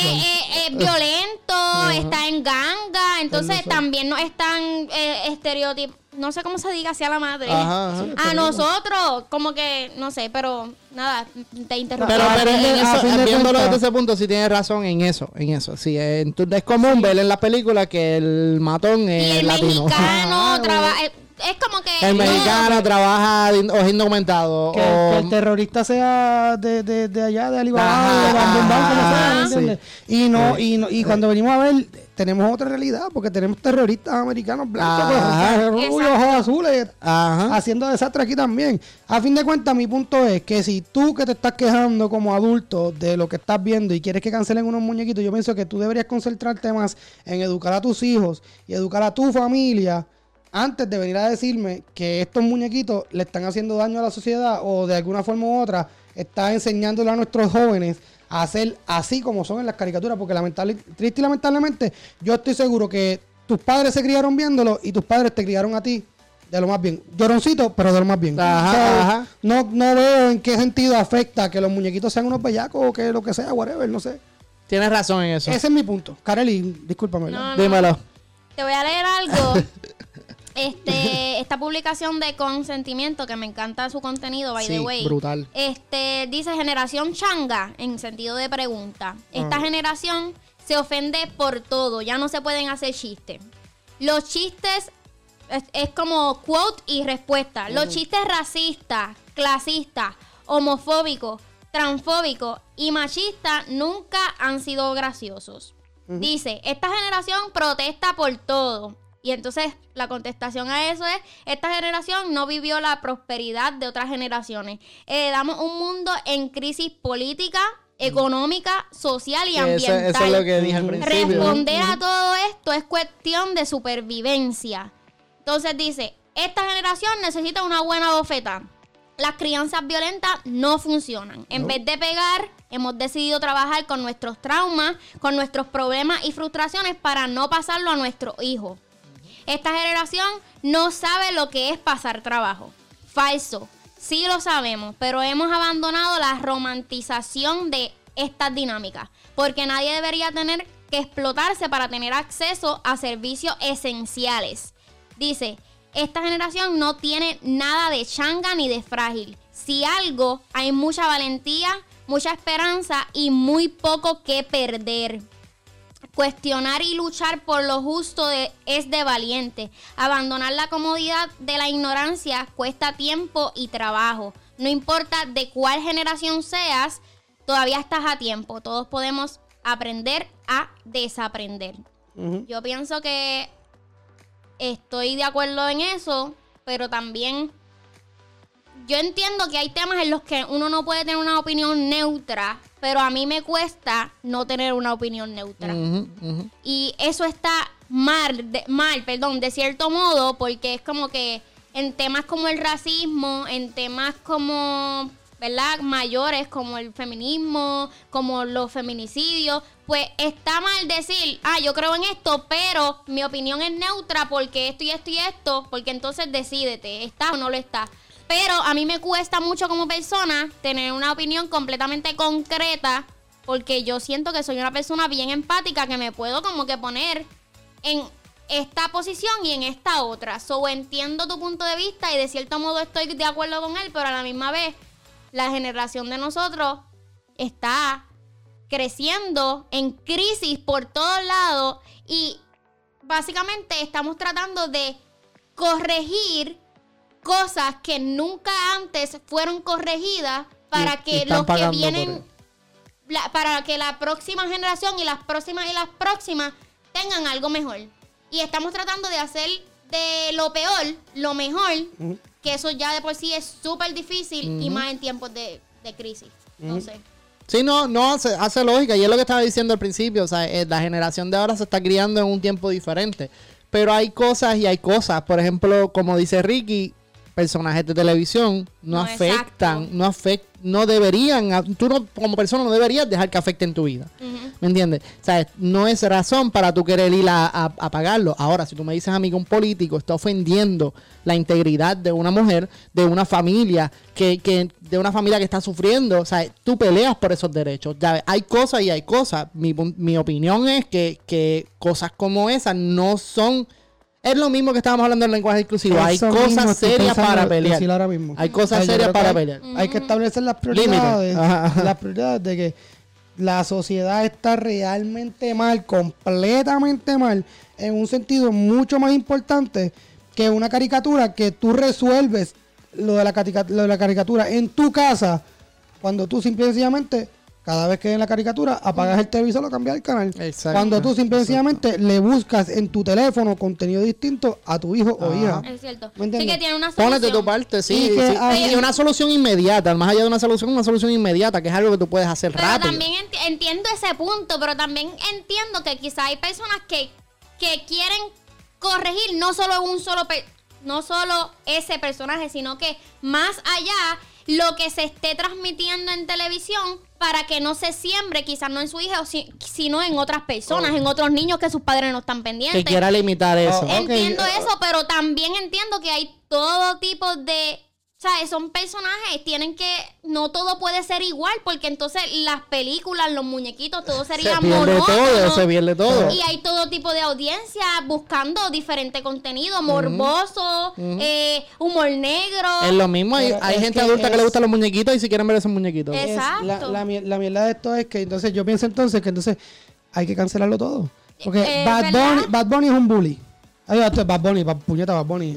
violento, está en ganga, entonces también no están estereotipos, no sé cómo se diga hacia la madre. Ajá. A nosotros, como que, no sé, pero nada, te interrumpo. Pero viéndolo desde ese punto, sí tienes razón en eso. Sí, es común ver en las películas que el matón es latino. El mexicano trabaja... Es como que... El mexicano trabaja o es indocumentado. Que el terrorista sea de allá, de Alibaba, como sea, ¿entiendes? Y cuando venimos a ver, tenemos otra realidad, porque tenemos terroristas americanos blancos, rubios, ojos azules, haciendo desastres aquí también. A fin de cuentas, mi punto es que si tú que te estás quejando como adulto de lo que estás viendo y quieres que cancelen unos muñequitos, yo pienso que tú deberías concentrarte más en educar a tus hijos y educar a tu familia antes de venir a decirme que estos muñequitos le están haciendo daño a la sociedad o de alguna forma u otra está enseñándole a nuestros jóvenes a hacer así como son en las caricaturas, porque triste y lamentablemente yo estoy seguro que tus padres se criaron viéndolo y tus padres te criaron a ti de lo más bien. Lloroncito, pero de lo más bien. Ajá. No veo en qué sentido afecta que los muñequitos sean unos bellacos o que lo que sea, whatever, no sé. Tienes razón en eso. Ese es mi punto. Kareli, discúlpame. No. Dímelo. Te voy a leer algo. Esta publicación de consentimiento, que me encanta su contenido, by the way. Brutal. Dice generación changa, en sentido de pregunta. Esta generación se ofende por todo, ya no se pueden hacer chistes. Los chistes es como quote y respuesta. Los chistes racistas, clasistas, homofóbicos, transfóbicos y machistas nunca han sido graciosos. Dice, esta generación protesta por todo. Y entonces la contestación a eso es, esta generación no vivió la prosperidad de otras generaciones. Heredamos un mundo en crisis política, económica, social y ambiental. Eso es lo que dije al principio. Responder a todo esto es cuestión de supervivencia. Entonces dice, esta generación necesita una buena bofeta. Las crianzas violentas no funcionan. En vez de pegar, hemos decidido trabajar con nuestros traumas, con nuestros problemas y frustraciones para no pasarlo a nuestros hijos. Esta generación no sabe lo que es pasar trabajo. Falso. Sí lo sabemos, pero hemos abandonado la romantización de estas dinámicas, porque nadie debería tener que explotarse para tener acceso a servicios esenciales. Dice, esta generación no tiene nada de changa ni de frágil. Si algo, hay mucha valentía, mucha esperanza y muy poco que perder. Cuestionar y luchar por lo justo es de valiente. Abandonar la comodidad de la ignorancia cuesta tiempo y trabajo. No importa de cuál generación seas, todavía estás a tiempo. Todos podemos aprender a desaprender. Yo pienso que estoy de acuerdo en eso, pero también yo entiendo que hay temas en los que uno no puede tener una opinión neutra, pero a mí me cuesta no tener una opinión neutra. Y eso está mal, de cierto modo, porque es como que en temas como el racismo, en temas como, ¿verdad?, mayores, como el feminismo, como los feminicidios, pues está mal decir, yo creo en esto, pero mi opinión es neutra porque esto y esto y esto, porque entonces decídete, ¿está o no lo está? Pero a mí me cuesta mucho como persona tener una opinión completamente concreta, porque yo siento que soy una persona bien empática, que me puedo como que poner en esta posición y en esta otra. So, entiendo tu punto de vista y de cierto modo estoy de acuerdo con él, pero a la misma vez la generación de nosotros está creciendo en crisis por todos lados y básicamente estamos tratando de corregir cosas que nunca antes fueron corregidas para que los que vienen, para que la próxima generación y las próximas tengan algo mejor. Y estamos tratando de hacer de lo peor lo mejor, que eso ya de por sí es súper difícil y más en tiempos de crisis. No sé. Sí, no, hace lógica. Y es lo que estaba diciendo al principio. O sea, la generación de ahora se está criando en un tiempo diferente. Pero hay cosas y hay cosas. Por ejemplo, como dice Ricky, personajes de televisión no afectan, no deberían, tú no, como persona no deberías dejar que afecten tu vida. ¿Me entiendes? O sea, no es razón para tú querer ir a pagarlo. Ahora, si tú me dices a mí que un político está ofendiendo la integridad de una mujer, de una familia, que de una familia que está sufriendo, o sea, tú peleas por esos derechos. Ya, hay cosas y hay cosas. Mi opinión es que cosas como esas no son... Es lo mismo que estábamos hablando del lenguaje inclusivo. Hay cosas serias para pelear. Hay cosas serias para pelear. Hay que establecer las prioridades. Las prioridades de que la sociedad está realmente mal, completamente mal, en un sentido mucho más importante que una caricatura que tú resuelves lo de la caricatura en tu casa cuando tú simplemente... Cada vez que en la caricatura apagas el televisor o cambias el canal. Exacto. Cuando tú simplemente le buscas en tu teléfono contenido distinto a tu hijo o hija. Es cierto. ¿Me entiendes? Sí, que tiene una solución. Ponete tu parte, sí. Y una solución inmediata. Más allá de una solución inmediata, que es algo que tú puedes hacer rápido. Pero también entiendo ese punto, pero también entiendo que quizá hay personas que quieren corregir no solo ese personaje, sino que más allá lo que se esté transmitiendo en televisión para que no se siembre, quizás no en su hija, sino en otras personas, en otros niños que sus padres no están pendientes. Que quiera limitar eso. Entiendo eso, pero también entiendo que hay todo tipo de... O sea, son personajes, no todo puede ser igual, porque entonces las películas, los muñequitos, todo sería monótono. Se pierde todo. Y hay todo tipo de audiencia buscando diferente contenido, morboso, humor negro. Es lo mismo, hay gente adulta que le gustan los muñequitos y si quieren ver esos muñequitos. Exacto. La mierda de esto es que entonces yo pienso que hay que cancelarlo todo. Porque Bad Bunny es un bully. Esto es Bad Bunny, puñeta Bad Bunny.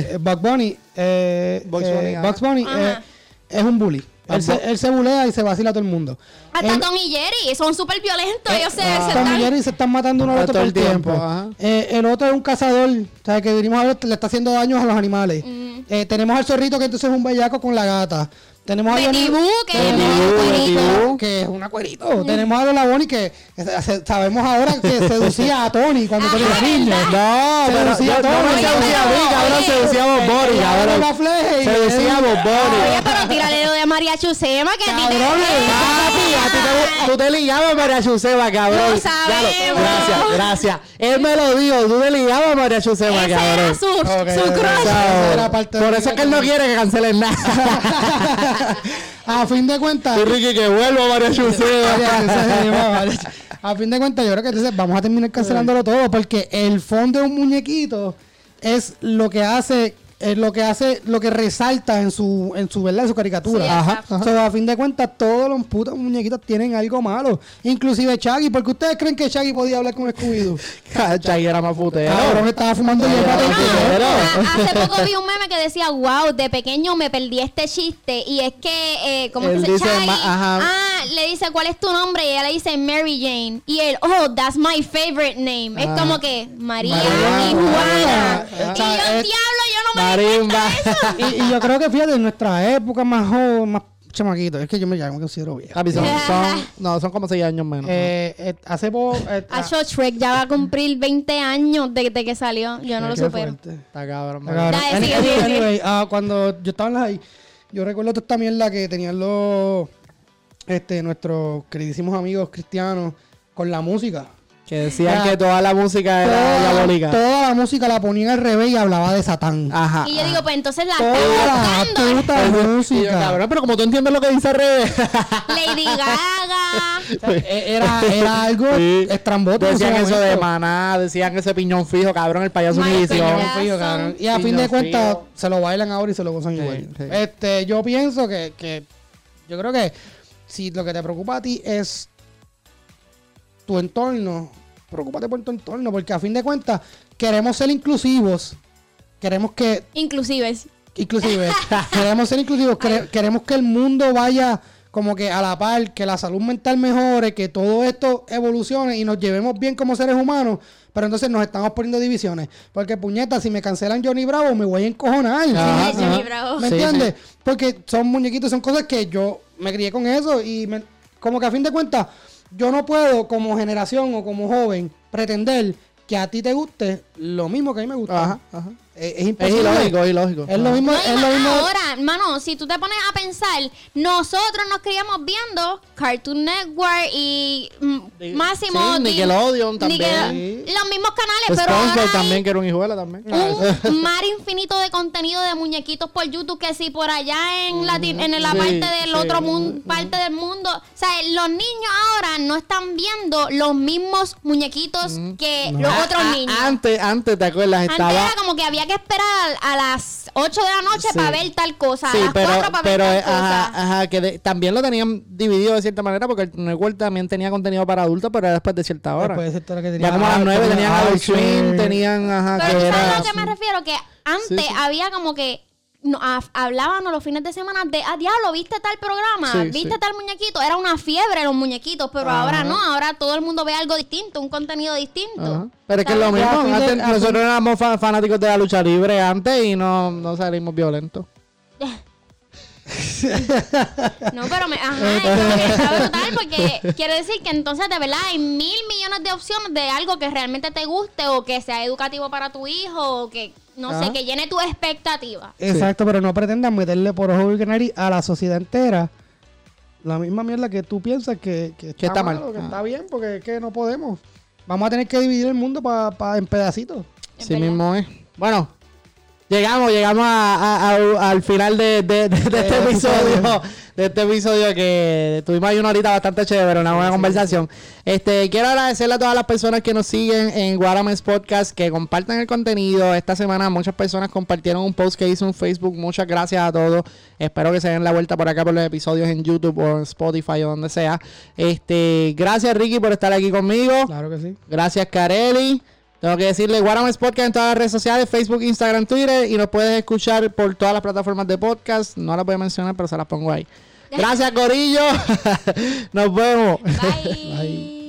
Bugs Bunny es un bully. Él se bulea y se vacila a todo el mundo. Hasta Tom y Jerry son súper violentos. Tom y Jerry se están matando uno al otro todo el tiempo. El otro es un cazador, ¿sabes? Que venimos a ver, le está haciendo daños a los animales. Tenemos al zorrito que entonces es un bellaco con la gata. Tenemos a Betty Boo, que es una cuerito. Tenemos a Lola Bonnie que sabemos ahora que seducía a Tony cuando Tony era niño. No, seducía a Tony. No seducía a mí, cabrón, seducía a Bob Bunny, cabrón. Seducía a Bob Bunny. Oye, pero tírale lo de María Chusema, que cabrón, tú te ligabas a María Chusema, cabrón. No sabemos. Gracias. Él me lo dijo, tú te ligabas a María Chusema, cabrón. Su crush. Por eso es que él no quiere que cancelen nada. A fin de cuentas, y Ricky, que vuelva María Chusema. A fin de cuentas, yo creo que entonces vamos a terminar cancelándolo todo, porque el fondo de un muñequito es lo que hace, lo que resalta en su verdad, en su caricatura. Sí, Ajá. So, a fin de cuentas, todos los putos muñequitos tienen algo malo. Inclusive Shaggy, porque ustedes creen que Shaggy podía hablar con Scooby-Doo. Shaggy era más putero. Cabrón, estaba fumando hierba. Hace poco vi un meme que decía, wow, de pequeño me perdí este chiste. Y es que, ¿cómo Él se dice? dice Shaggy, le dice, ¿cuál es tu nombre? Y ella le dice, Mary Jane. Y él, oh, that's my favorite name. Es como que, María y Juana. Y yo, diablo, yo no me di cuenta de eso. Y yo creo que, fíjate, en nuestra época más joven, más chamaquito, es que yo me considero viejo. Son como 6 años menos. Hace poco... Shrek ya va a cumplir 20 años de que salió. Yo no lo supero. Está cabrón. Anyway, cuando yo estaba en la high, yo recuerdo toda esta mierda que tenían nuestros queridísimos amigos cristianos con la música. Que decían que toda la música era diabólica. Toda la música la ponían al revés y hablaba de Satán. Ajá. Y yo digo, pues entonces la están buscando. Música. Cabrón, pero como tú entiendes lo que dice al revés. Lady Gaga. O sea, era algo estrambótico. Decían eso de Maná, decían ese piñón fijo, cabrón, el payaso Univision. Y a fin de cuentas, se lo bailan ahora y se lo gozan igual. Sí. Yo pienso que yo creo que si lo que te preocupa a ti es tu entorno, preocúpate por tu entorno, porque a fin de cuentas queremos ser inclusivos, queremos que... Inclusives. Queremos ser inclusivos, queremos que el mundo vaya como que a la par, que la salud mental mejore, que todo esto evolucione y nos llevemos bien como seres humanos, pero entonces nos estamos poniendo divisiones. Porque, puñeta, si me cancelan Johnny Bravo, me voy a encojonar. Johnny Bravo. ¿Me entiendes? Sí. Porque son muñequitos, son cosas que yo me crié con eso y como que a fin de cuentas... Yo no puedo, como generación o como joven, pretender que a ti te guste lo mismo que a mí me gusta. Ajá. Es imposible. Es ilógico. Es lo mismo. Ahora, hermano, si tú te pones a pensar, nosotros nos criamos viendo Cartoon Network y Máximo. Sí, Nickelodeon también. Los mismos canales, pero ahora también, que era un hijuela también. Un mar infinito de contenido de muñequitos por YouTube, que si por allá en la parte del otro mundo, parte del mundo. O sea, los niños ahora no están viendo los mismos muñequitos que los otros niños. Antes, ¿te acuerdas? Antes era como que había que esperar a las 8 de la noche para ver tal cosa, a las 4 para ver tal cosa. Que también lo tenían dividido de cierta manera, porque el Network también tenía contenido para adultos, pero era después de cierta hora. Ya como a las 9 tenían Adult Swim, tenían... Pero ¿tú sabes a lo que me refiero? Que antes había como que... hablábamos los fines de semana de, diablo, ¿viste tal programa? ¿Viste tal muñequito? Era una fiebre los muñequitos, pero ahora no, ahora todo el mundo ve algo distinto, un contenido distinto. Pero es que es lo mismo, nosotros éramos fanáticos de la lucha libre antes y no salimos violentos. No, pero es que está brutal, porque quiere decir que entonces de verdad hay 1,000 millones de opciones de algo que realmente te guste o que sea educativo para tu hijo o que no sé, que llene tu expectativa. Exacto, pero no pretendan meterle por ojo y nariz a la sociedad entera la misma mierda que tú piensas que está mal, que está bien, porque es que no podemos. Vamos a tener que dividir el mundo en pedacitos. Sí mismo es. Bueno, llegamos al final de este episodio. De este episodio que tuvimos ahí una horita bastante chévere, una buena conversación. Quiero agradecerle a todas las personas que nos siguen en Guarames Podcast, que comparten el contenido. Esta semana muchas personas compartieron un post que hice en Facebook. Muchas gracias a todos. Espero que se den la vuelta por acá por los episodios en YouTube o en Spotify o donde sea. Gracias, Ricky, por estar aquí conmigo. Claro que sí. Gracias, Kareli. Tengo que decirle Guarames Podcast en todas las redes sociales, Facebook, Instagram, Twitter, y nos puedes escuchar por todas las plataformas de podcast. No las voy a mencionar, pero se las pongo ahí. Gracias, Corillo. Nos vemos. Bye. Bye.